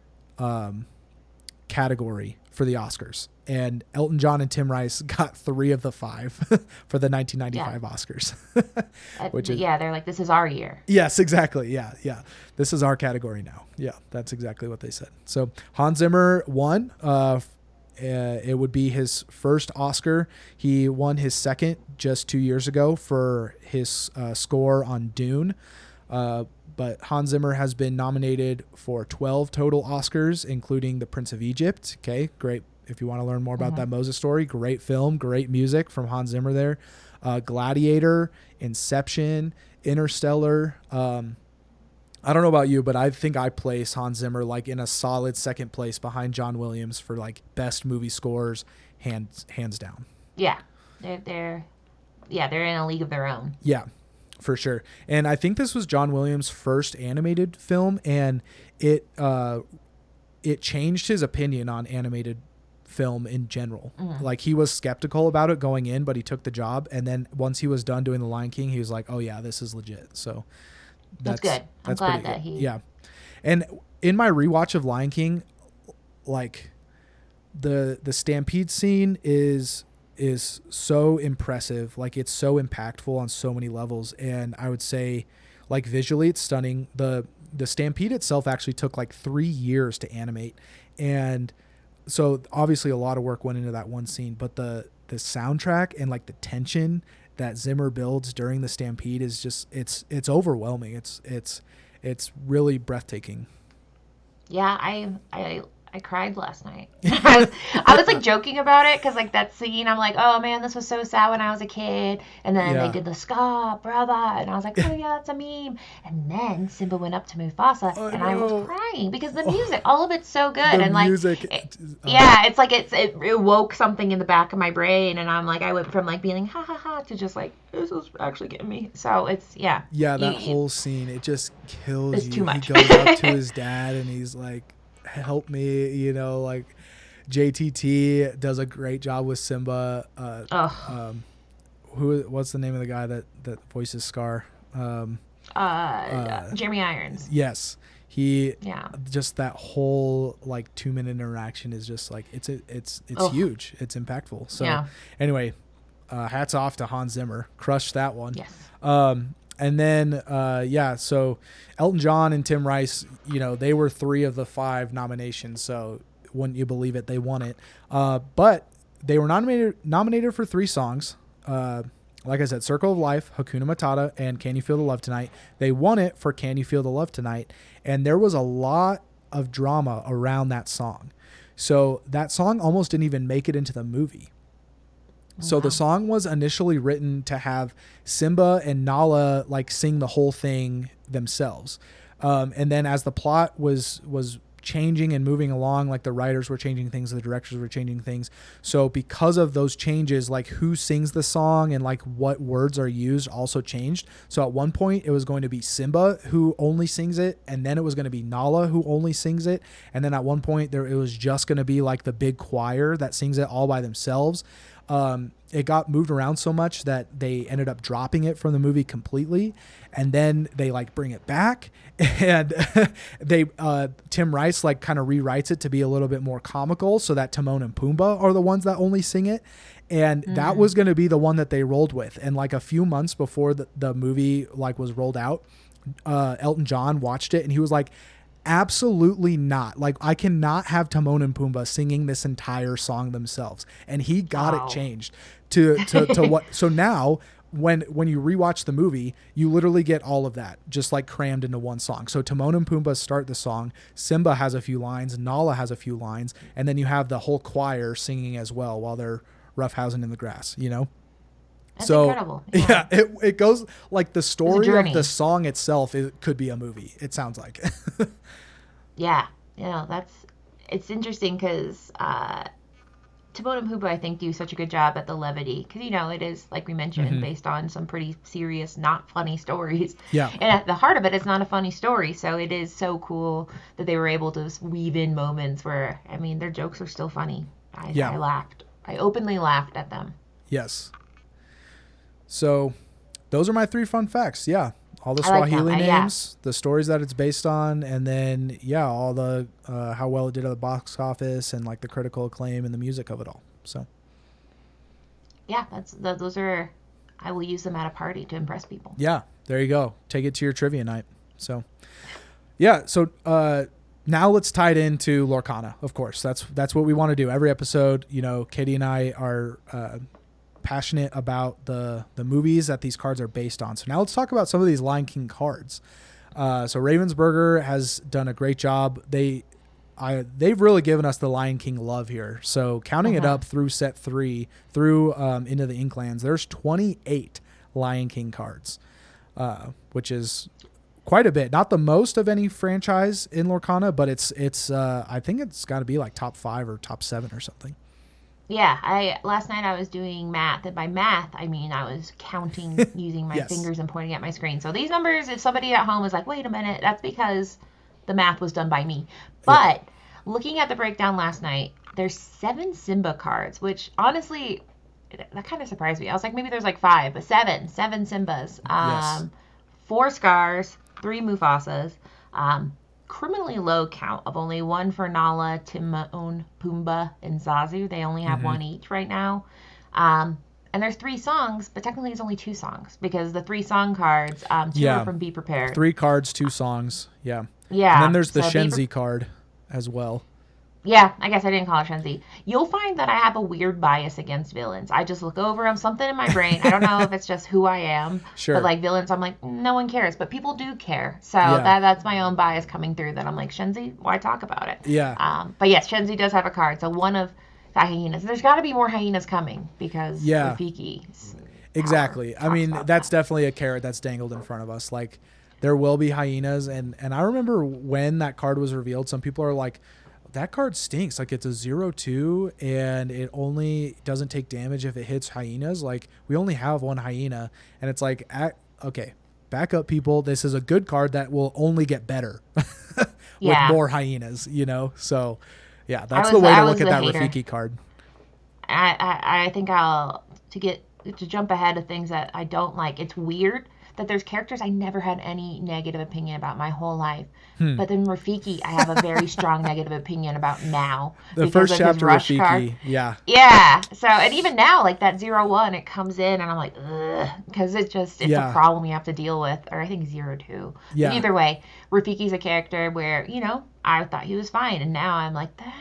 um, category for the Oscars. And Elton John and Tim Rice got three of the five for the nineteen ninety-five yeah. Oscars. Which is, yeah, they're like, this is our year. Yes, exactly. Yeah, yeah. This is our category now. Yeah, that's exactly what they said. So Hans Zimmer won. Uh, uh, it would be his first Oscar. He won his second just two years ago for his uh, score on Dune. Uh, but Hans Zimmer has been nominated for twelve total Oscars, including The Prince of Egypt. Okay, great. If you want to learn more about mm-hmm. that Moses story, great film, great music from Hans Zimmer there. Uh, Gladiator, Inception, Interstellar. Um, I don't know about you, but I think I place Hans Zimmer like in a solid second place behind John Williams for like best movie scores, hands hands down. Yeah, they're they're yeah they're in a league of their own. Yeah, for sure. And I think this was John Williams' first animated film, and it uh, it changed his opinion on animated film in general. Mm. Like he was skeptical about it going in, but he took the job, and then once he was done doing The Lion King, he was like, "Oh yeah, this is legit." So that's, that's good. I'm that's glad that he. Yeah, and in my rewatch of Lion King, like the the stampede scene is is so impressive. Like it's so impactful on so many levels, and I would say, like visually, it's stunning. the The stampede itself actually took like three years to animate, and so obviously a lot of work went into that one scene, but the, the soundtrack and like the tension that Zimmer builds during the stampede is just, it's, it's overwhelming. It's, it's, it's really breathtaking. Yeah. I, I, I cried last night. I was, I was like joking about it. Cause like that scene, I'm like, oh man, this was so sad when I was a kid. And then yeah. they did the ska, brother. And I was like, oh yeah, that's a meme. And then Simba went up to Mufasa oh, and no. I was crying because the music, all of it's so good. The and like, music, it, oh. yeah, it's like, it's, it, it woke something in the back of my brain. And I'm like, I went from like being ha ha ha to just like, this is actually getting me. So it's, yeah. Yeah. That you, whole scene, it just kills it's you. Too much. He goes up to his dad and he's like, help me, you know, like J T T does a great job with Simba. Uh, oh. um, who? What's the name of the guy that that voices Scar? Um, uh, uh, Jeremy Irons. Yes, he. Yeah. Just that whole like two minute interaction is just like it's a, it's it's oh. huge. It's impactful. So yeah. anyway, uh, hats off to Hans Zimmer. Crushed that one. Yes. Um, And then, uh, yeah, so Elton John and Tim Rice, you know, they were three of the five nominations. So wouldn't you believe it? They won it. Uh, but they were nominated nominated for three songs. Uh, like I said, Circle of Life, Hakuna Matata, and Can You Feel the Love Tonight. They won it for Can You Feel the Love Tonight. And there was a lot of drama around that song. So that song almost didn't even make it into the movie. So wow. the song was initially written to have Simba and Nala like sing the whole thing themselves. Um, and then as the plot was was changing and moving along, like the writers were changing things, the directors were changing things. So because of those changes, like who sings the song and like what words are used also changed. So at one point it was going to be Simba who only sings it, and then it was going to be Nala who only sings it. And then at one point there it was just going to be like the big choir that sings it all by themselves. Um, it got moved around so much that they ended up dropping it from the movie completely. And then they like bring it back and they, uh, Tim Rice like kind of rewrites it to be a little bit more comical so that Timon and Pumbaa are the ones that only sing it. And mm. that was going to be the one that they rolled with. And like a few months before the, the movie like was rolled out, uh, Elton John watched it and he was like, absolutely not. Like I cannot have Timon and Pumbaa singing this entire song themselves. And he got wow. it changed to, to, to what, so now when, when you rewatch the movie, you literally get all of that just like crammed into one song. So Timon and Pumbaa start the song. Simba has a few lines. Nala has a few lines. And then you have the whole choir singing as well while they're roughhousing in the grass, you know? That's so, incredible. Yeah, yeah it, it goes like the story of the song itself. It could be a movie. It sounds like. yeah, you know, that's it's interesting because uh, Timon and Pumbaa, I think, do such a good job at the levity because, you know, it is, like we mentioned, Mm-hmm. based on some pretty serious, not funny stories. Yeah. And at the heart of it, it's not a funny story. So it is so cool that they were able to weave in moments where, I mean, their jokes are still funny. I, Yeah. I laughed. I openly laughed at them. Yes. So those are my three fun facts. Yeah. All the I like Swahili them. Uh, yeah. names, the stories that it's based on, and then, yeah, all the uh, how well it did at the box office and like the critical acclaim and the music of it all. So, Yeah, that's th- those are, I will use them at a party to impress people. yeah, there you go. Take it to your trivia night. So, yeah. So, uh, now let's tie it into Lorcana. Of course, that's that's what we want to do every episode. You know, Katie and I are uh, passionate about the the movies that these cards are based on. So now let's talk about some of these Lion King cards. Uh, so Ravensburger has done a great job. They, I they've really given us the Lion King love here. So counting Uh-huh. it up through set three through um, into the Inklands, there's twenty-eight Lion King cards, uh, which is quite a bit. Not the most of any franchise in Lorcana, but it's it's uh, I think it's got to be like top five or top seven or something. Yeah, I last night I was doing math, and by math I mean I was counting using my Yes. fingers and pointing at my screen. So these numbers, if somebody at home is like, "Wait a minute," that's because the math was done by me. But looking at the breakdown last night, there's seven Simba cards, which honestly that kind of surprised me. I was like, maybe there's like five, but seven, seven Simbas. Um, Yes. Four Scars, three Mufasas. Um, criminally low count of only one for Nala, Timon, Pumbaa, and Zazu. They only have Mhm. one each right now. Um, and there's three songs, but technically it's only two songs because the three song cards, um, two Yeah. are from Be Prepared. Three cards, two songs. Yeah. Yeah. And then there's the so Be Shenzi card as well. Yeah, I guess I didn't call it Shenzi. You'll find that I have a weird bias against villains. I just look over them, something in my brain. I don't know if it's just who I am. Sure. But like villains, I'm like, no one cares. But people do care. So Yeah. that that's my own bias coming through that I'm like, Shenzi, why talk about it? Yeah. Um, but yes, Shenzi does have a card. So one of the hyenas. There's got to be more hyenas coming because Yeah. Rafiki's Exactly. power I mean, talks about that's that. definitely a carrot that's dangled in front of us. Like, there will be hyenas, and and I remember when that card was revealed, some people are like, that card stinks. Like, it's a zero two, and it only doesn't take damage if it hits hyenas. Like, we only have one hyena, and it's like, at, okay, back up, people. This is a good card that will only get better with Yeah. more hyenas. You know, so yeah, that's I the was- way I to was look at the that hater. Rafiki card. I, I I think I'll to get to jump ahead of things that I don't like. It's weird that there's characters I never had any negative opinion about my whole life, Hmm. but then Rafiki I have a very strong negative opinion about now. The because first of his chapter, rush Rafiki, card. yeah, Yeah. So and even now, like that zero one, it comes in and I'm like, ugh, because it just it's Yeah. a problem you have to deal with. Or I think zero two. Yeah. But either way, Rafiki's a character where you know I thought he was fine, and now I'm like that.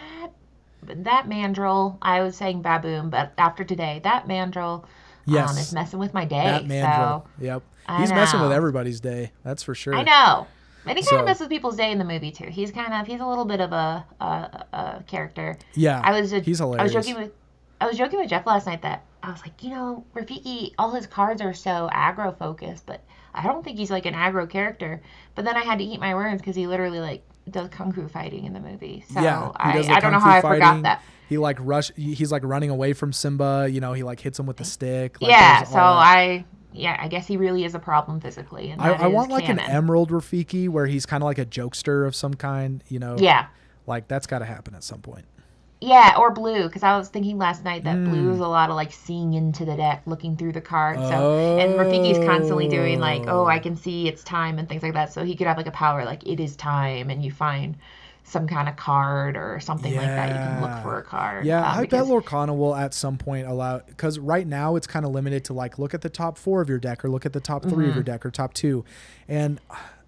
That mandrill, I was saying baboon, but after today, that mandrill Yes. um, is messing with my day. that mandrill. So Yep, I he's messing with know. everybody's day. That's for sure. I know. And he kind So- of messes with people's day in the movie too. He's kind of he's a little bit of a a, a character. Yeah, I was a, he's I hilarious. was joking with I was joking with Jeff last night that I was like, you know, Rafiki, all his cards are so aggro focused, but I don't think he's like an aggro character. But then I had to eat my words because he literally like does kung fu fighting in the movie. So yeah, he I, does the I don't know kung how fu I forgot fighting. that. He like rush. he- He's like running away from Simba. You know, he like hits him with the stick. Like, yeah, there's so all that. I yeah, I guess he really is a problem physically. And I, that I is want like canon. an Emerald Rafiki where he's kind of like a jokester of some kind. You know, Yeah. like that's got to happen at some point. Yeah, or blue, because I was thinking last night that Mm. blue is a lot of like seeing into the deck, looking through the cards. So and Rafiki's constantly doing like, oh, I can see it's time and things like that. So he could have like a power like it is time, and you find some kind of card or something like that. You can look Yeah. for a card. Yeah, um, I because- bet Lorcana will at some point allow, because right now it's kind of limited to like look at the top four of your deck or look at the top 3 of Mm-hmm. your deck or top two, and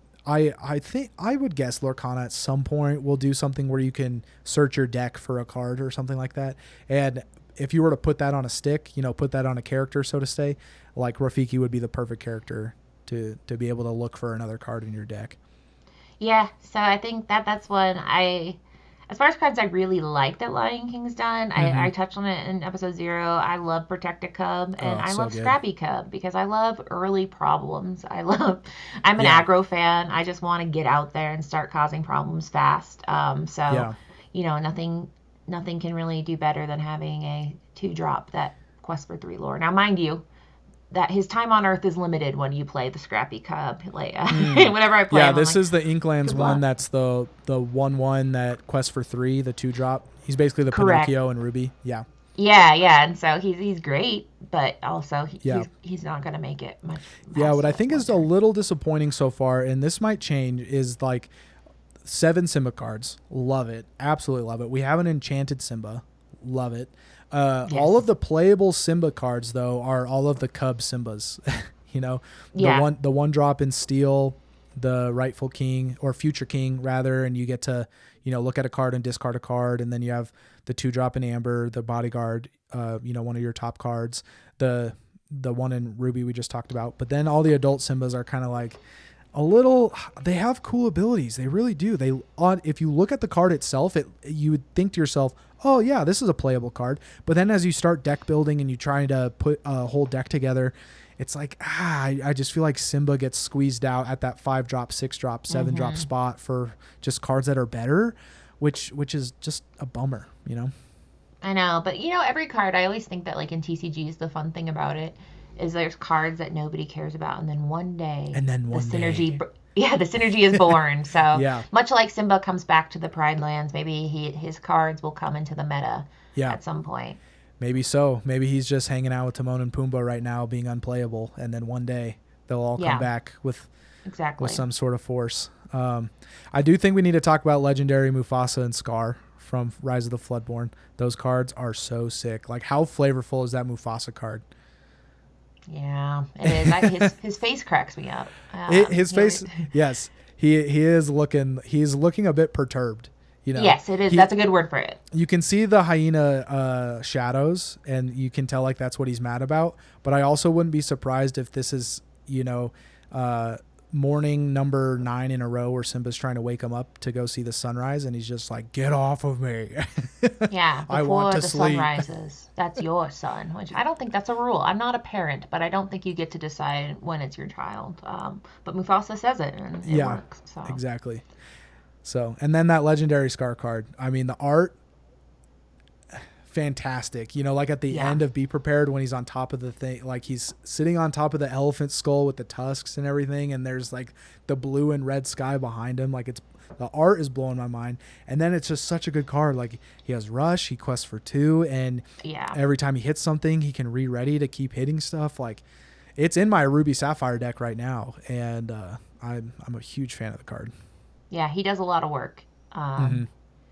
I I think I would guess Lorcana at some point will do something where you can search your deck for a card or something like that, and if you were to put that on a stick, you know, put that on a character, so to say, like Rafiki would be the perfect character to to be able to look for another card in your deck. Yeah, so I think that that's one I, as far as cards I really like that Lion King's done. Mhm. I, I touched on it in episode zero. I love Protect a Cub, and Oh, I so love good. Scrappy Cub because I love early problems. I love, I'm an Yeah. aggro fan. I just want to get out there and start causing problems fast. Um, so, Yeah. you know, nothing, nothing can really do better than having a two drop that Quest for Three lore. Now, mind you, that his time on Earth is limited when you play the Scrappy Cub. Like uh, mm. whenever I play, yeah, him, this like, is the Inklands one. That's the the one one that Quest for Three, the two drop. He's basically the Correct. Pinocchio and Ruby. Yeah. Yeah, yeah, and so he's he's great, but also he, yeah. he's he's not gonna make it much. Yeah, what I think is a little disappointing so far, and this might change, is like seven Simba cards. Love it, absolutely love it. We have an Enchanted Simba. Love it. Uh, yes. All of the playable Simba cards, though, are all of the Cub Simbas. you know, yeah. the one the one drop in Steel, the Rightful King or Future King rather, and you get to you know look at a card and discard a card, and then you have the two drop in Amber, the Bodyguard, uh, you know, one of your top cards, the the one in Ruby we just talked about. But then all the adult Simbas are kind of like a little, they have cool abilities. They really do. They on if you look at the card itself, it you would think to yourself, oh yeah, this is a playable card. But then as you start deck building and you try to put a whole deck together, it's like, ah, I, I just feel like Simba gets squeezed out at that five drop, six drop, seven mm-hmm. drop spot for just cards that are better, which which is just a bummer, you know? I know, but you know, every card, I always think that like in T C Gs, the fun thing about it is there's cards that nobody cares about, and then one day, and then one the synergy, day. yeah, the synergy is born. So yeah. much like Simba comes back to the Pride Lands, maybe he his cards will come into the meta yeah. at some point. Maybe so. Maybe he's just hanging out with Timon and Pumbaa right now, being unplayable, and then one day they'll all yeah. come back with exactly with some sort of force. Um, I do think we need to talk about Legendary Mufasa and Scar from Rise of the Floodborn. Those cards are so sick. Like, how flavorful is that Mufasa card? Yeah, it is. I, his his face cracks me up. Um, it, his face, yes, he he is looking. He's looking a bit perturbed. You know. Yes, it is. He, that's a good word for it. You can see the hyena uh, shadows, and you can tell like that's what he's mad about. But I also wouldn't be surprised if this is, you know, uh, morning number nine in a row where Simba's trying to wake him up to go see the sunrise, and he's just like, "Get off of me!" Yeah, before I want to the sleep. sun rises, that's your son. Which I don't think that's a rule. I'm not a parent, but I don't think you get to decide when it's your child. Um, but Mufasa says it, and it yeah, works. So. Exactly. So, and then that Legendary Scar card. I mean, the art, fantastic. You know, like at the yeah. end of Be Prepared when he's on top of the thing, like he's sitting on top of the elephant skull with the tusks and everything, and there's like the blue and red sky behind him. Like, it's the art is blowing my mind. And then it's just such a good card. Like, he has Rush, he quests for two, and yeah. every time he hits something, he can re-ready to keep hitting stuff. Like, it's in my Ruby Sapphire deck right now, and uh, I'm I'm a huge fan of the card. Yeah, he does a lot of work. Um, mm-hmm.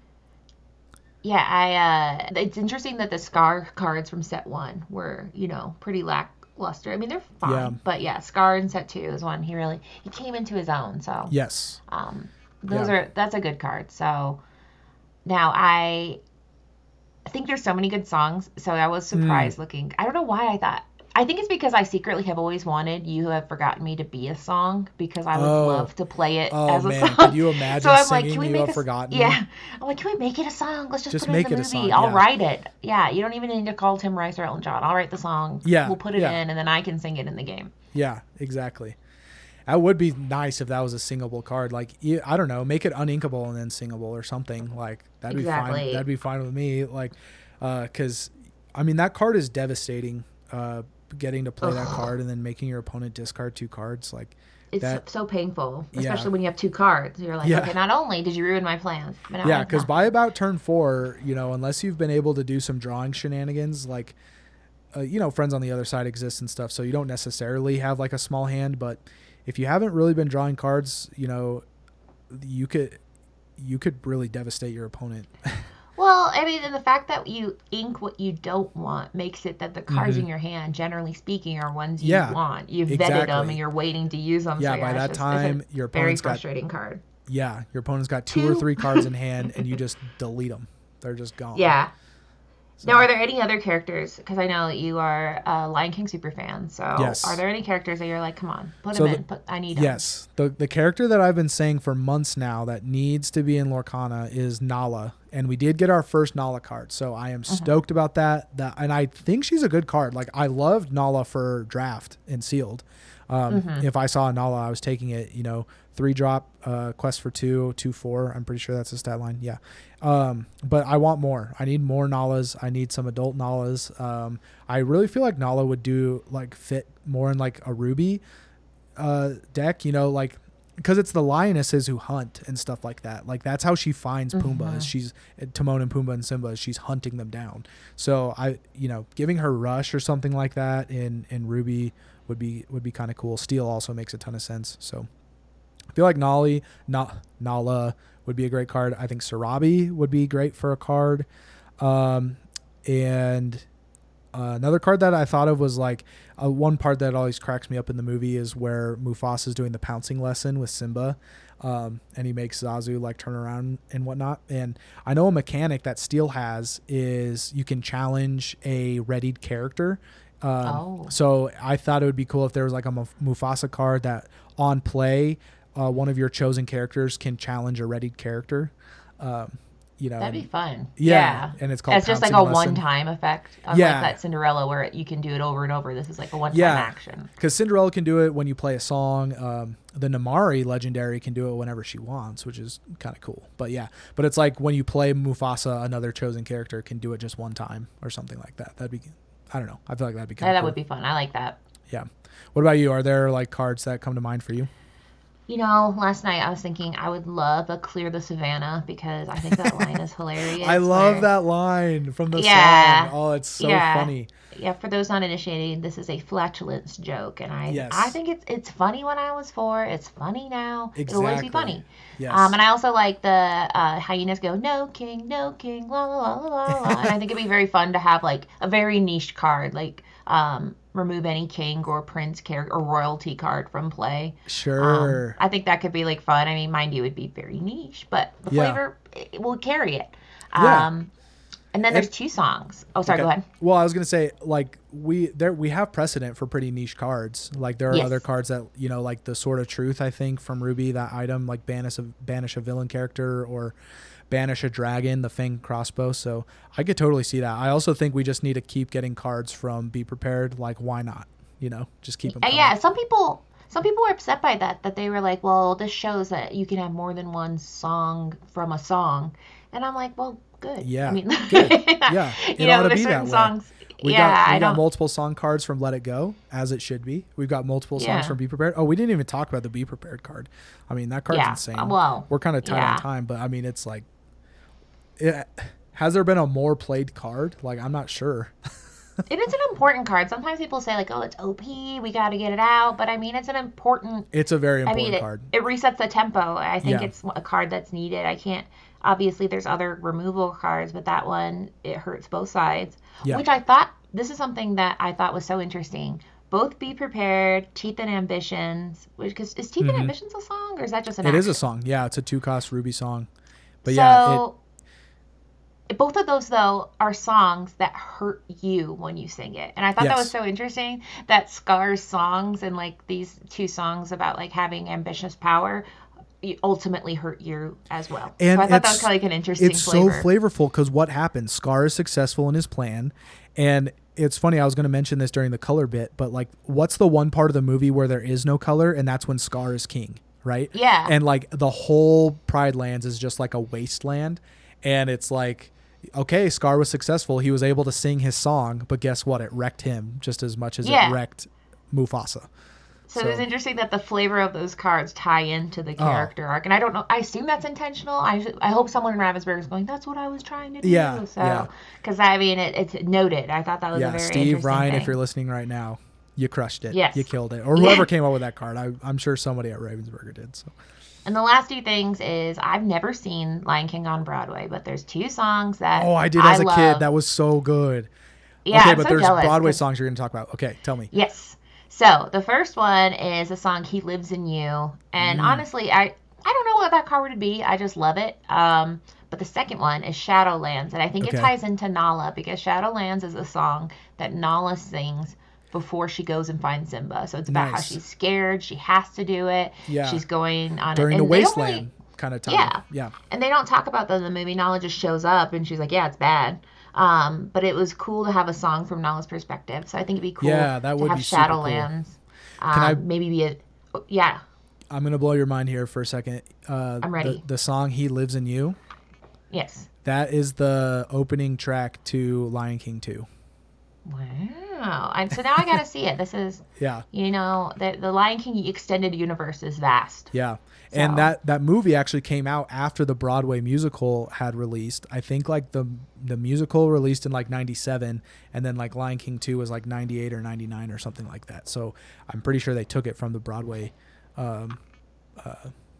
Yeah, I. Uh, it's interesting that the Scar cards from set one were, you know, pretty lackluster. I mean, they're fine, yeah. but yeah, Scar in set two is one he really he came into his own. So yes, um, those yeah. are that's a good card. So now I, I think there's so many good songs. So I was surprised mm. looking. I don't know why I thought. I think it's because I secretly have always wanted You Have Forgotten Me to be a song, because I would oh. love to play it oh, as a man. song. Could you imagine so I'm singing like, can we You make Have a, Forgotten Yeah. Me? I'm like, can we make it a song? Let's just, just put make it in it the a movie. song, I'll yeah. write it. Yeah, you don't even need to call Tim Rice or Elton John. I'll write the song. Yeah. We'll put it yeah. in, and then I can sing it in the game. Yeah, exactly. That would be nice if that was a singable card. Like, I don't know, make it uninkable and then singable or something. Like, that'd exactly. be fine. That'd be fine with me. Like, uh, because, I mean, that card is devastating. Uh, getting to play Ugh. that card and then making your opponent discard two cards, like it's that, so painful, especially yeah. when you have two cards. You're like, yeah. okay, not only did you ruin my plans, but now yeah, because by about turn four, you know, unless you've been able to do some drawing shenanigans, like, uh, you know, Friends on the Other Side exists and stuff, so you don't necessarily have like a small hand. But if you haven't really been drawing cards, you know, you could you could really devastate your opponent. Well, I mean, and the fact that you ink what you don't want makes it that the cards mm-hmm. in your hand, generally speaking, are ones you yeah, want. You've exactly. vetted them and you're waiting to use them. Yeah, so by yeah, that just, time, your opponent's very frustrating got, card. Yeah, your opponent's got two, two. or three cards in hand, and you just delete them. They're just gone. Yeah. So. Now, are there any other characters? Because I know that you are a Lion King super fan. So, yes. are there any characters that you're like, come on, put so them the, in. Put, I need them. Yes. The the character that I've been saying for months now that needs to be in Lorcana is Nala. And we did get our first Nala card. So, I am stoked uh-huh. about that. That. And I think she's a good card. Like, I loved Nala for draft and sealed. Um, Mm-hmm. If I saw a Nala, I was taking it. You know, three drop, uh, quest for two, two four. I'm pretty sure that's the stat line. Yeah. Um, but I want more. I need more Nalas. I need some adult Nalas. Um, I really feel like Nala would do like fit more in like a Ruby uh, deck. You know, like. Because it's the lionesses who hunt and stuff like that. Like that's how she finds Pumbaa. Mm-hmm. Is she's Timon and Pumbaa and Simba. She's hunting them down. So I, you know, giving her Rush or something like that in in Ruby would be would be kind of cool. Steel also makes a ton of sense. So I feel like Nali, Na, Nala would be a great card. I think Sarabi would be great for a card. Um, and uh, another card that I thought of was like uh, one part that always cracks me up in the movie is where Mufasa is doing the pouncing lesson with Simba. Um, and he makes Zazu like turn around and whatnot. And I know a mechanic that Steel has is you can challenge a readied character. Um, Oh. So I thought it would be cool if there was like a Muf- Mufasa card that on play, uh, one of your chosen characters can challenge a readied character. Um, you know, That'd and- be fun. yeah, and it's called It's just like a pouncing lesson. one-time effect. Unlike Yeah. that Cinderella where it, you can do it over and over. This is like a one-time Yeah. action. Because Cinderella can do it when you play a song. Um, the Namari legendary can do it whenever she wants, which is kind of cool. But yeah, but it's like when you play Mufasa, another chosen character can do it just one time or something like that. That'd be, I don't know. I feel like that'd be kind Yeah, of that cool. would be fun. I like that. Yeah. What about you? Are there like cards that come to mind for you? You know, last night I was thinking I would love a Clear the Savannah because I think that line is hilarious. I love where- that line from the Yeah. song. Oh, it's so Yeah. funny. Yeah, for those not initiated, this is a flatulence joke, and I Yes. I think it's it's funny when I was four. It's funny now. It'll always be Exactly. funny. Yes. Um, and I also like the uh, hyenas go, no king, no king, la la la la la la. And I think it'd be very fun to have like a very niche card, like um, remove any king or prince character or royalty card from play. Sure. Um, I think that could be like fun. I mean, mind you, it would be very niche, but the Yeah. flavor it will carry it. Yeah. Um, and then there's two songs. Oh, sorry, Okay. go ahead. Well, I was gonna say like we there we have precedent for pretty niche cards. Like there are Yes. other cards that you know like the Sword of Truth. I think from Ruby that item like banish a banish a villain character or banish a dragon, the Fang crossbow. So I could totally see that. I also think we just need to keep getting cards from Be Prepared. Like why not? You know, just keep them. Uh, yeah, some people some people were upset by that. That they were like, well, this shows that you can have more than one song from a song, and I'm like, well, good. Yeah, I mean, good. Yeah, it you know, ought to there's be that certain way. songs. We yeah, got we I got don't. multiple song cards from Let It Go, as it should be. We've got multiple songs Yeah. from Be Prepared. Oh, we didn't even talk about the Be Prepared card. I mean, that card's Yeah, insane. well, We're kind of tight yeah. on time, but I mean, it's like, it, has there been a more played card? Like, I'm not sure. It is an important card. Sometimes people say like, oh, it's O P, we got to get it out, but I mean, it's an important. It's a very I important mean, it, card. it resets the tempo. I think Yeah. it's a card that's needed. I can't. Obviously, there's other removal cards, but that one it hurts both sides. Yeah. Which I thought this is something that I thought was so interesting. Both Be Prepared, Teeth and Ambitions. Which cause is Teeth Mhm. and Ambitions a song or is that just an? It is a action? song. Yeah, it's a two cost Ruby song. But so, yeah, it, both of those though are songs that hurt you when you sing it, and I thought that Yes. was so interesting that Scar's songs and like these two songs about like having ambitious power you ultimately hurt you as well. And so I thought that it's- was kind of like an interesting it's flavor. so flavorful because what happens? Scar is successful in his plan, and it's funny. I was going to mention this during the color bit, but like, what's the one part of the movie where there is no color, and that's when Scar is king, right? Yeah. And like the whole Pride Lands is just like a wasteland, and it's like, okay, Scar was successful. He was able to sing his song, but guess what? It wrecked him just as much as Yeah. it wrecked Mufasa. So, it was So- interesting that the flavor of those cards tie into the Oh. character arc, and I don't know. I assume that's intentional. I I hope someone in Ravensburg is going. That's what I was trying to do. Yeah, So, yeah. because I mean, it, it's noted. I thought that was a Yeah, very Steve, interesting Ryan, thing. if you're listening right now, you crushed it. Yes. You killed it. Or Yeah. whoever came up with that card. I, I'm sure somebody at Ravensburger did. So And the last two things is I've never seen Lion King on Broadway, but there's two songs that Oh, I did as a love. kid. That was so good. Yeah, okay, I'm but so there's jealous, Broadway 'cause- songs you're going to talk about. Okay, tell me. Yes. So the first one is the song "He Lives in You," and Mm. honestly, I I don't know what that card would be. I just love it. Um, but the second one is Shadowlands, and I think Okay. it ties into Nala because Shadowlands is a song that Nala sings before she goes and finds Simba. So it's about how Nice. she's scared, she has to do it. Yeah. She's going on During it. the and they don't really- wasteland kind of time. Yeah. Yeah. And they don't talk about that in the movie. Nala just shows up and she's like, yeah, it's bad. Um, but it was cool to have a song from Nala's perspective. So I think it'd be cool Yeah, that to would have be super cool. Shadowlands. Can I? Um, maybe be a, yeah, I'm gonna blow your mind here for a second. Uh, I'm ready. The, the song "He Lives in You." Yes. That is the opening track to Lion King two. Wow. And so now I got to see it. This is, Yeah. you know, the, the Lion King extended universe is vast. Yeah. So. And that, that movie actually came out after the Broadway musical had released. I think like the the musical released in like ninety-seven, and then like Lion King two was like ninety-eight or ninety-nine or something like that. So I'm pretty sure they took it from the Broadway um, uh,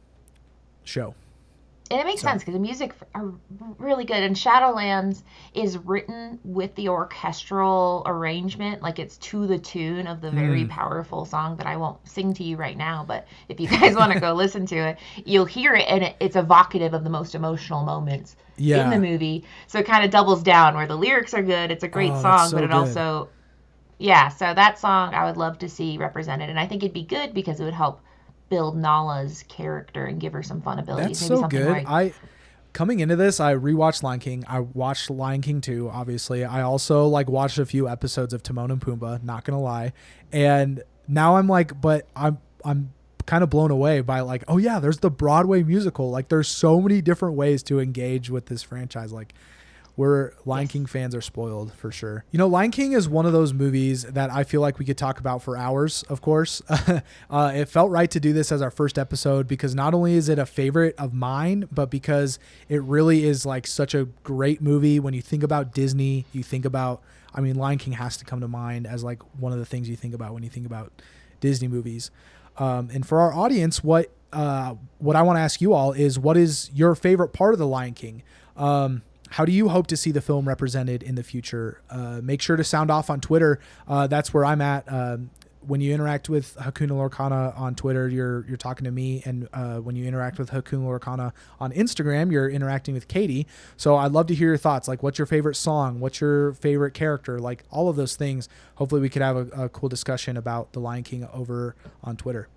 show. And it makes so. sense because the music are really good. And Shadowlands is written with the orchestral arrangement, like it's to the tune of the very mm. powerful song that I won't sing to you right now. But if you guys want to go listen to it, you'll hear it, and it, it's evocative of the most emotional moments yeah. in the movie. So it kind of doubles down where the lyrics are good. It's a great oh, song, so but it good. also, yeah. So that song I would love to see represented, and I think it'd be good because it would help build Nala's character and give her some fun abilities. That's Maybe so good. Right. I coming into this, I rewatched Lion King. I watched Lion King two, obviously. I also like watched a few episodes of Timon and Pumbaa, not gonna lie. And now I'm like, but I'm I'm kind of blown away by like, oh yeah, there's the Broadway musical. Like there's so many different ways to engage with this franchise. Like we're Lion yes. King fans are spoiled for sure. You know, Lion King is one of those movies that I feel like we could talk about for hours, of course. uh, it felt right to do this as our first episode because not only is it a favorite of mine, but because it really is like such a great movie. When you think about Disney, you think about, I mean, Lion King has to come to mind as like one of the things you think about when you think about Disney movies. Um, and for our audience, what uh, what I want to ask you all is, what is your favorite part of the Lion King? Um, How do you hope to see the film represented in the future? Uh, make sure to sound off on Twitter. Uh, that's where I'm at. Um, when you interact with Hakuna Lorcana on Twitter, you're you're talking to me, and uh, when you interact with Hakuna Lorcana on Instagram, you're interacting with Katie. So I'd love to hear your thoughts. Like, what's your favorite song? What's your favorite character? Like all of those things. Hopefully, we could have a, a cool discussion about The Lion King over on Twitter.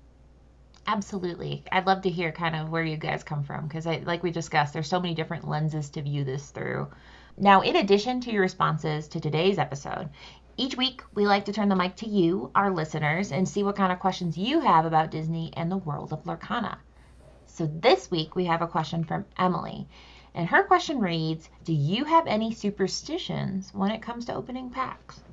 Absolutely. I'd love to hear kind of where you guys come from because, like we discussed, there's so many different lenses to view this through. Now, in addition to your responses to today's episode, each week we like to turn the mic to you, our listeners, and see what kind of questions you have about Disney and the world of Lorcana. So this week we have a question from Emily, and her question reads, do you have any superstitions when it comes to opening packs?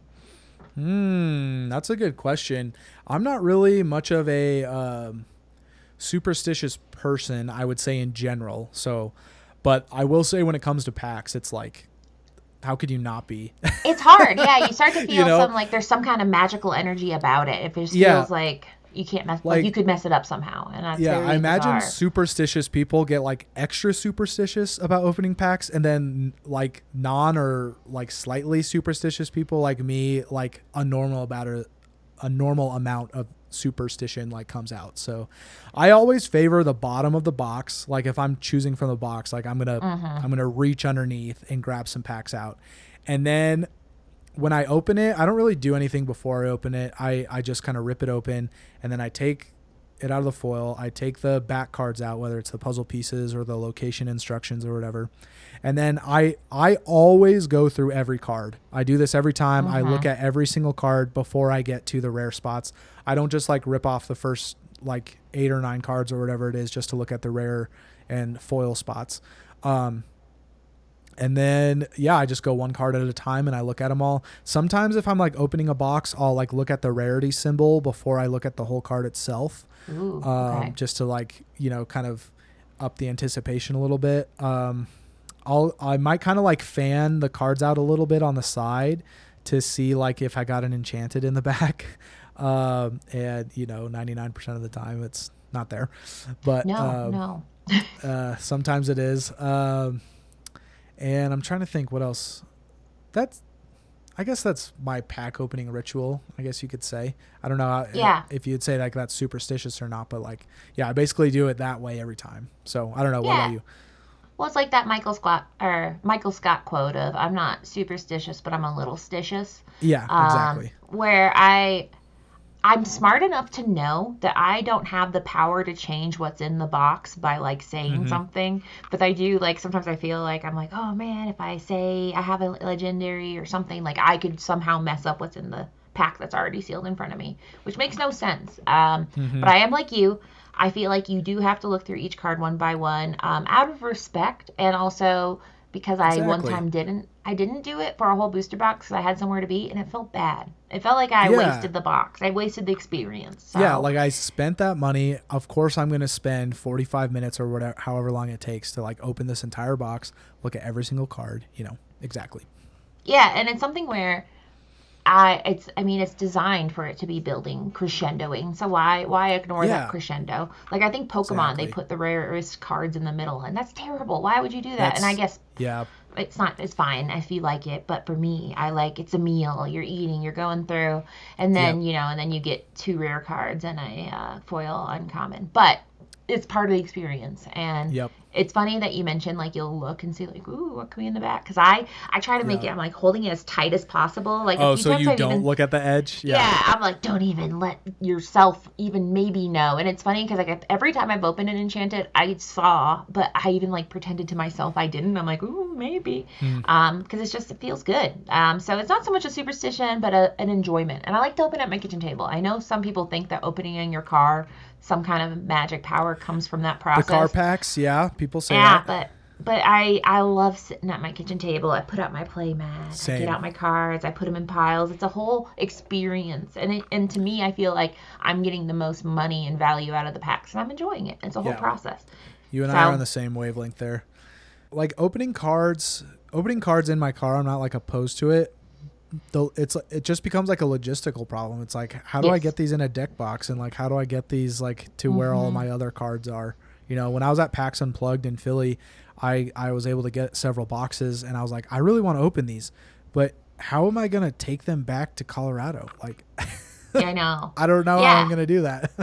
Hmm, that's a good question. I'm not really much of a um, superstitious person, I would say in general. So, but I will say when it comes to packs, it's like, how could you not be? It's hard. Yeah, you start to feel you know? some like there's some kind of magical energy about it. It just yeah. feels like you can't mess like, like you could mess it up somehow, and that's yeah. very I imagine bizarre. Superstitious people get like extra superstitious about opening packs, and then like non or like slightly superstitious people like me, like a normal about a, a normal amount of superstition like comes out. So I always favor the bottom of the box. Like if I'm choosing from the box, like I'm gonna mm-hmm. I'm gonna reach underneath and grab some packs out, and then when I open it, I don't really do anything before I open it. I, I just kind of rip it open, and then I take it out of the foil. I take the back cards out, whether it's the puzzle pieces or the location instructions or whatever. And then I I always go through every card. I do this every time. Mm-hmm. I look at every single card before I get to the rare spots. I don't just like rip off the first like eight or nine cards or whatever it is just to look at the rare and foil spots. Um, And then, yeah, I just go one card at a time and I look at them all. Sometimes if I'm like opening a box, I'll like look at the rarity symbol before I look at the whole card itself. Ooh, um, okay. Just to like, you know, kind of up the anticipation a little bit. Um, I'll, I might kind of like fan the cards out a little bit on the side to see like if I got an enchanted in the back. Um, and you know, ninety-nine percent of the time it's not there, but, no, um, no. uh, sometimes it is. Um, And I'm trying to think what else. That's, I guess that's my pack opening ritual, I guess you could say. I don't know yeah. if you'd say like that's superstitious or not, but like, yeah, I basically do it that way every time. So I don't know. Yeah. What about you? Well, it's like that Michael Scott or Michael Scott quote of "I'm not superstitious, but I'm a little stitious." Yeah, um, exactly. Where I. I'm smart enough to know that I don't have the power to change what's in the box by like saying Mm-hmm. something, but I do like sometimes I feel like I'm like, oh man, if I say I have a legendary or something, like I could somehow mess up what's in the pack that's already sealed in front of me, which makes no sense. Um, Mhm. But I am like you. I feel like you do have to look through each card one by one, um, out of respect, and also because I one Exactly. time didn't I didn't do it for a whole booster box because I had somewhere to be, and it felt bad. It felt like I Yeah. wasted the box. I wasted the experience. So. Yeah, like I spent that money. Of course, I'm going to spend forty-five minutes or whatever, however long it takes to like open this entire box, look at every single card. You know, exactly. Yeah, and it's something where I it's I mean it's designed for it to be building crescendoing. So why why ignore Yeah. that crescendo? Like I think Pokemon Exactly. they put the rarest cards in the middle, and that's terrible. Why would you do that? That's- and I guess Yeah, it's not it's fine if you like it, but for me, I like it's a meal. You're eating, you're going through, and then Yep. you know, and then you get two rare cards and a uh, foil uncommon. But it's part of the experience, and Yep. it's funny that you mentioned like you'll look and see like, ooh, what can be in the back? Because I I try to make Yeah. it. I'm like holding it as tight as possible. Like a Oh, few so times you I've don't even, look at the edge? yeah. Yeah. I'm like, don't even let yourself even maybe know. And it's funny because like every time I've opened an Enchanted, I saw, but I even like pretended to myself I didn't. I'm like, ooh, maybe, Mm. um, because it's just it feels good. Um, so it's not so much a superstition, but a, an enjoyment. And I like to open at my kitchen table. I know some people think that opening in your car, some kind of magic power comes from that The process. car packs, yeah, people say Yeah, that. but but I I love sitting at my kitchen table. I put out my play mat. I Same. get out my cards. I put them in piles. It's a whole experience, and it, and to me, I feel like I'm getting the most money and value out of the packs, and I'm enjoying it. It's a whole Yeah. process. You and I are So- on the same wavelength there. Like opening cards, opening cards in my car, I'm not like opposed to it. Though it's it just becomes like a logistical problem. It's like how do I Yes. get these in a deck box, and like how do I get these like to where all Mhm. my other cards are? You know, when I was at PAX Unplugged in Philly, I I was able to get several boxes, and I was like, I really want to open these, but how am I gonna take them back to Colorado? Like, Yeah, I know. I don't know how Yeah. I'm gonna do that.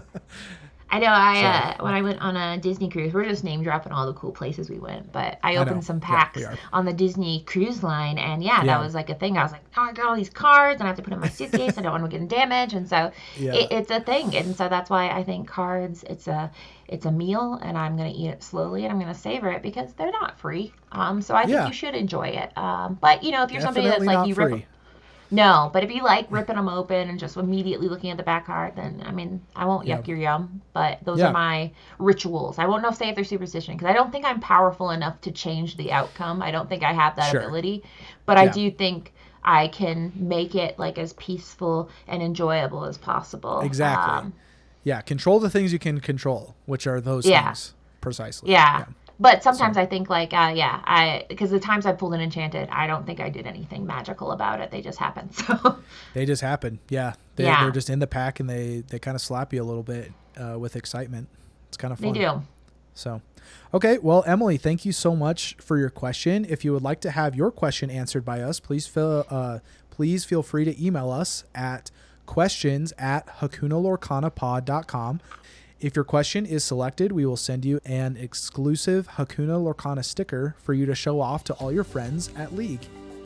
I know. I So- uh, when I went on a Disney cruise, we're just name dropping all the cool places we went. But I I opened know. some Yeah, packs we are. on the Disney cruise line, and yeah, Yeah. that was like a thing. I was like, oh, I got all these cards, and I have to put them in my suitcase. I don't want to get them damaged, and so Yeah. it, it's a thing. And so that's why I think cards. It's a it's a meal, and I'm gonna eat it slowly, and I'm gonna savor it because they're not free. Um, so I think Yeah. you should enjoy it. Um, but you know, if you're somebody that's Definitely like not you free. rip. No, but if you like ripping them open and just immediately looking at the back card, then I mean, I won't Yeah. yuck your yum. But those Yeah. are my rituals. I won't know say if they're superstition because I don't think I'm powerful enough to change the outcome. I don't think I have that Sure. ability, but I Yeah. do think I can make it like as peaceful and enjoyable as possible. Exactly. Um, Yeah, control the things you can control, which are those Yeah. things precisely. yeah. But sometimes I think like, uh, yeah, I because the times I pulled an Enchanted, I don't think I did anything magical about it. They just happened. So They just happen. Yeah. They, Yeah. They're just in the pack, and they, they kind of slap you a little bit uh, with excitement. It's kind of they fun. do. So, okay. Well, Emily, thank you so much for your question. If you would like to have your question answered by us, please feel, uh, please feel free to email us at questions at hakuna lorcana pod dot com. If your question is selected, we will send you an exclusive Hakuna Lorcana sticker for you to show off to all your friends at League.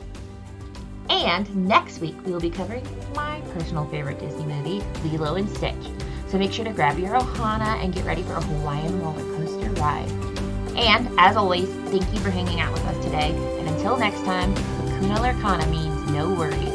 And next week, we will be covering my personal favorite Disney movie, Lilo and Stitch. So make sure to grab your Ohana and get ready for a Hawaiian roller coaster ride. And as always, thank you for hanging out with us today. And until next time, Hakuna Lorcana means no worries.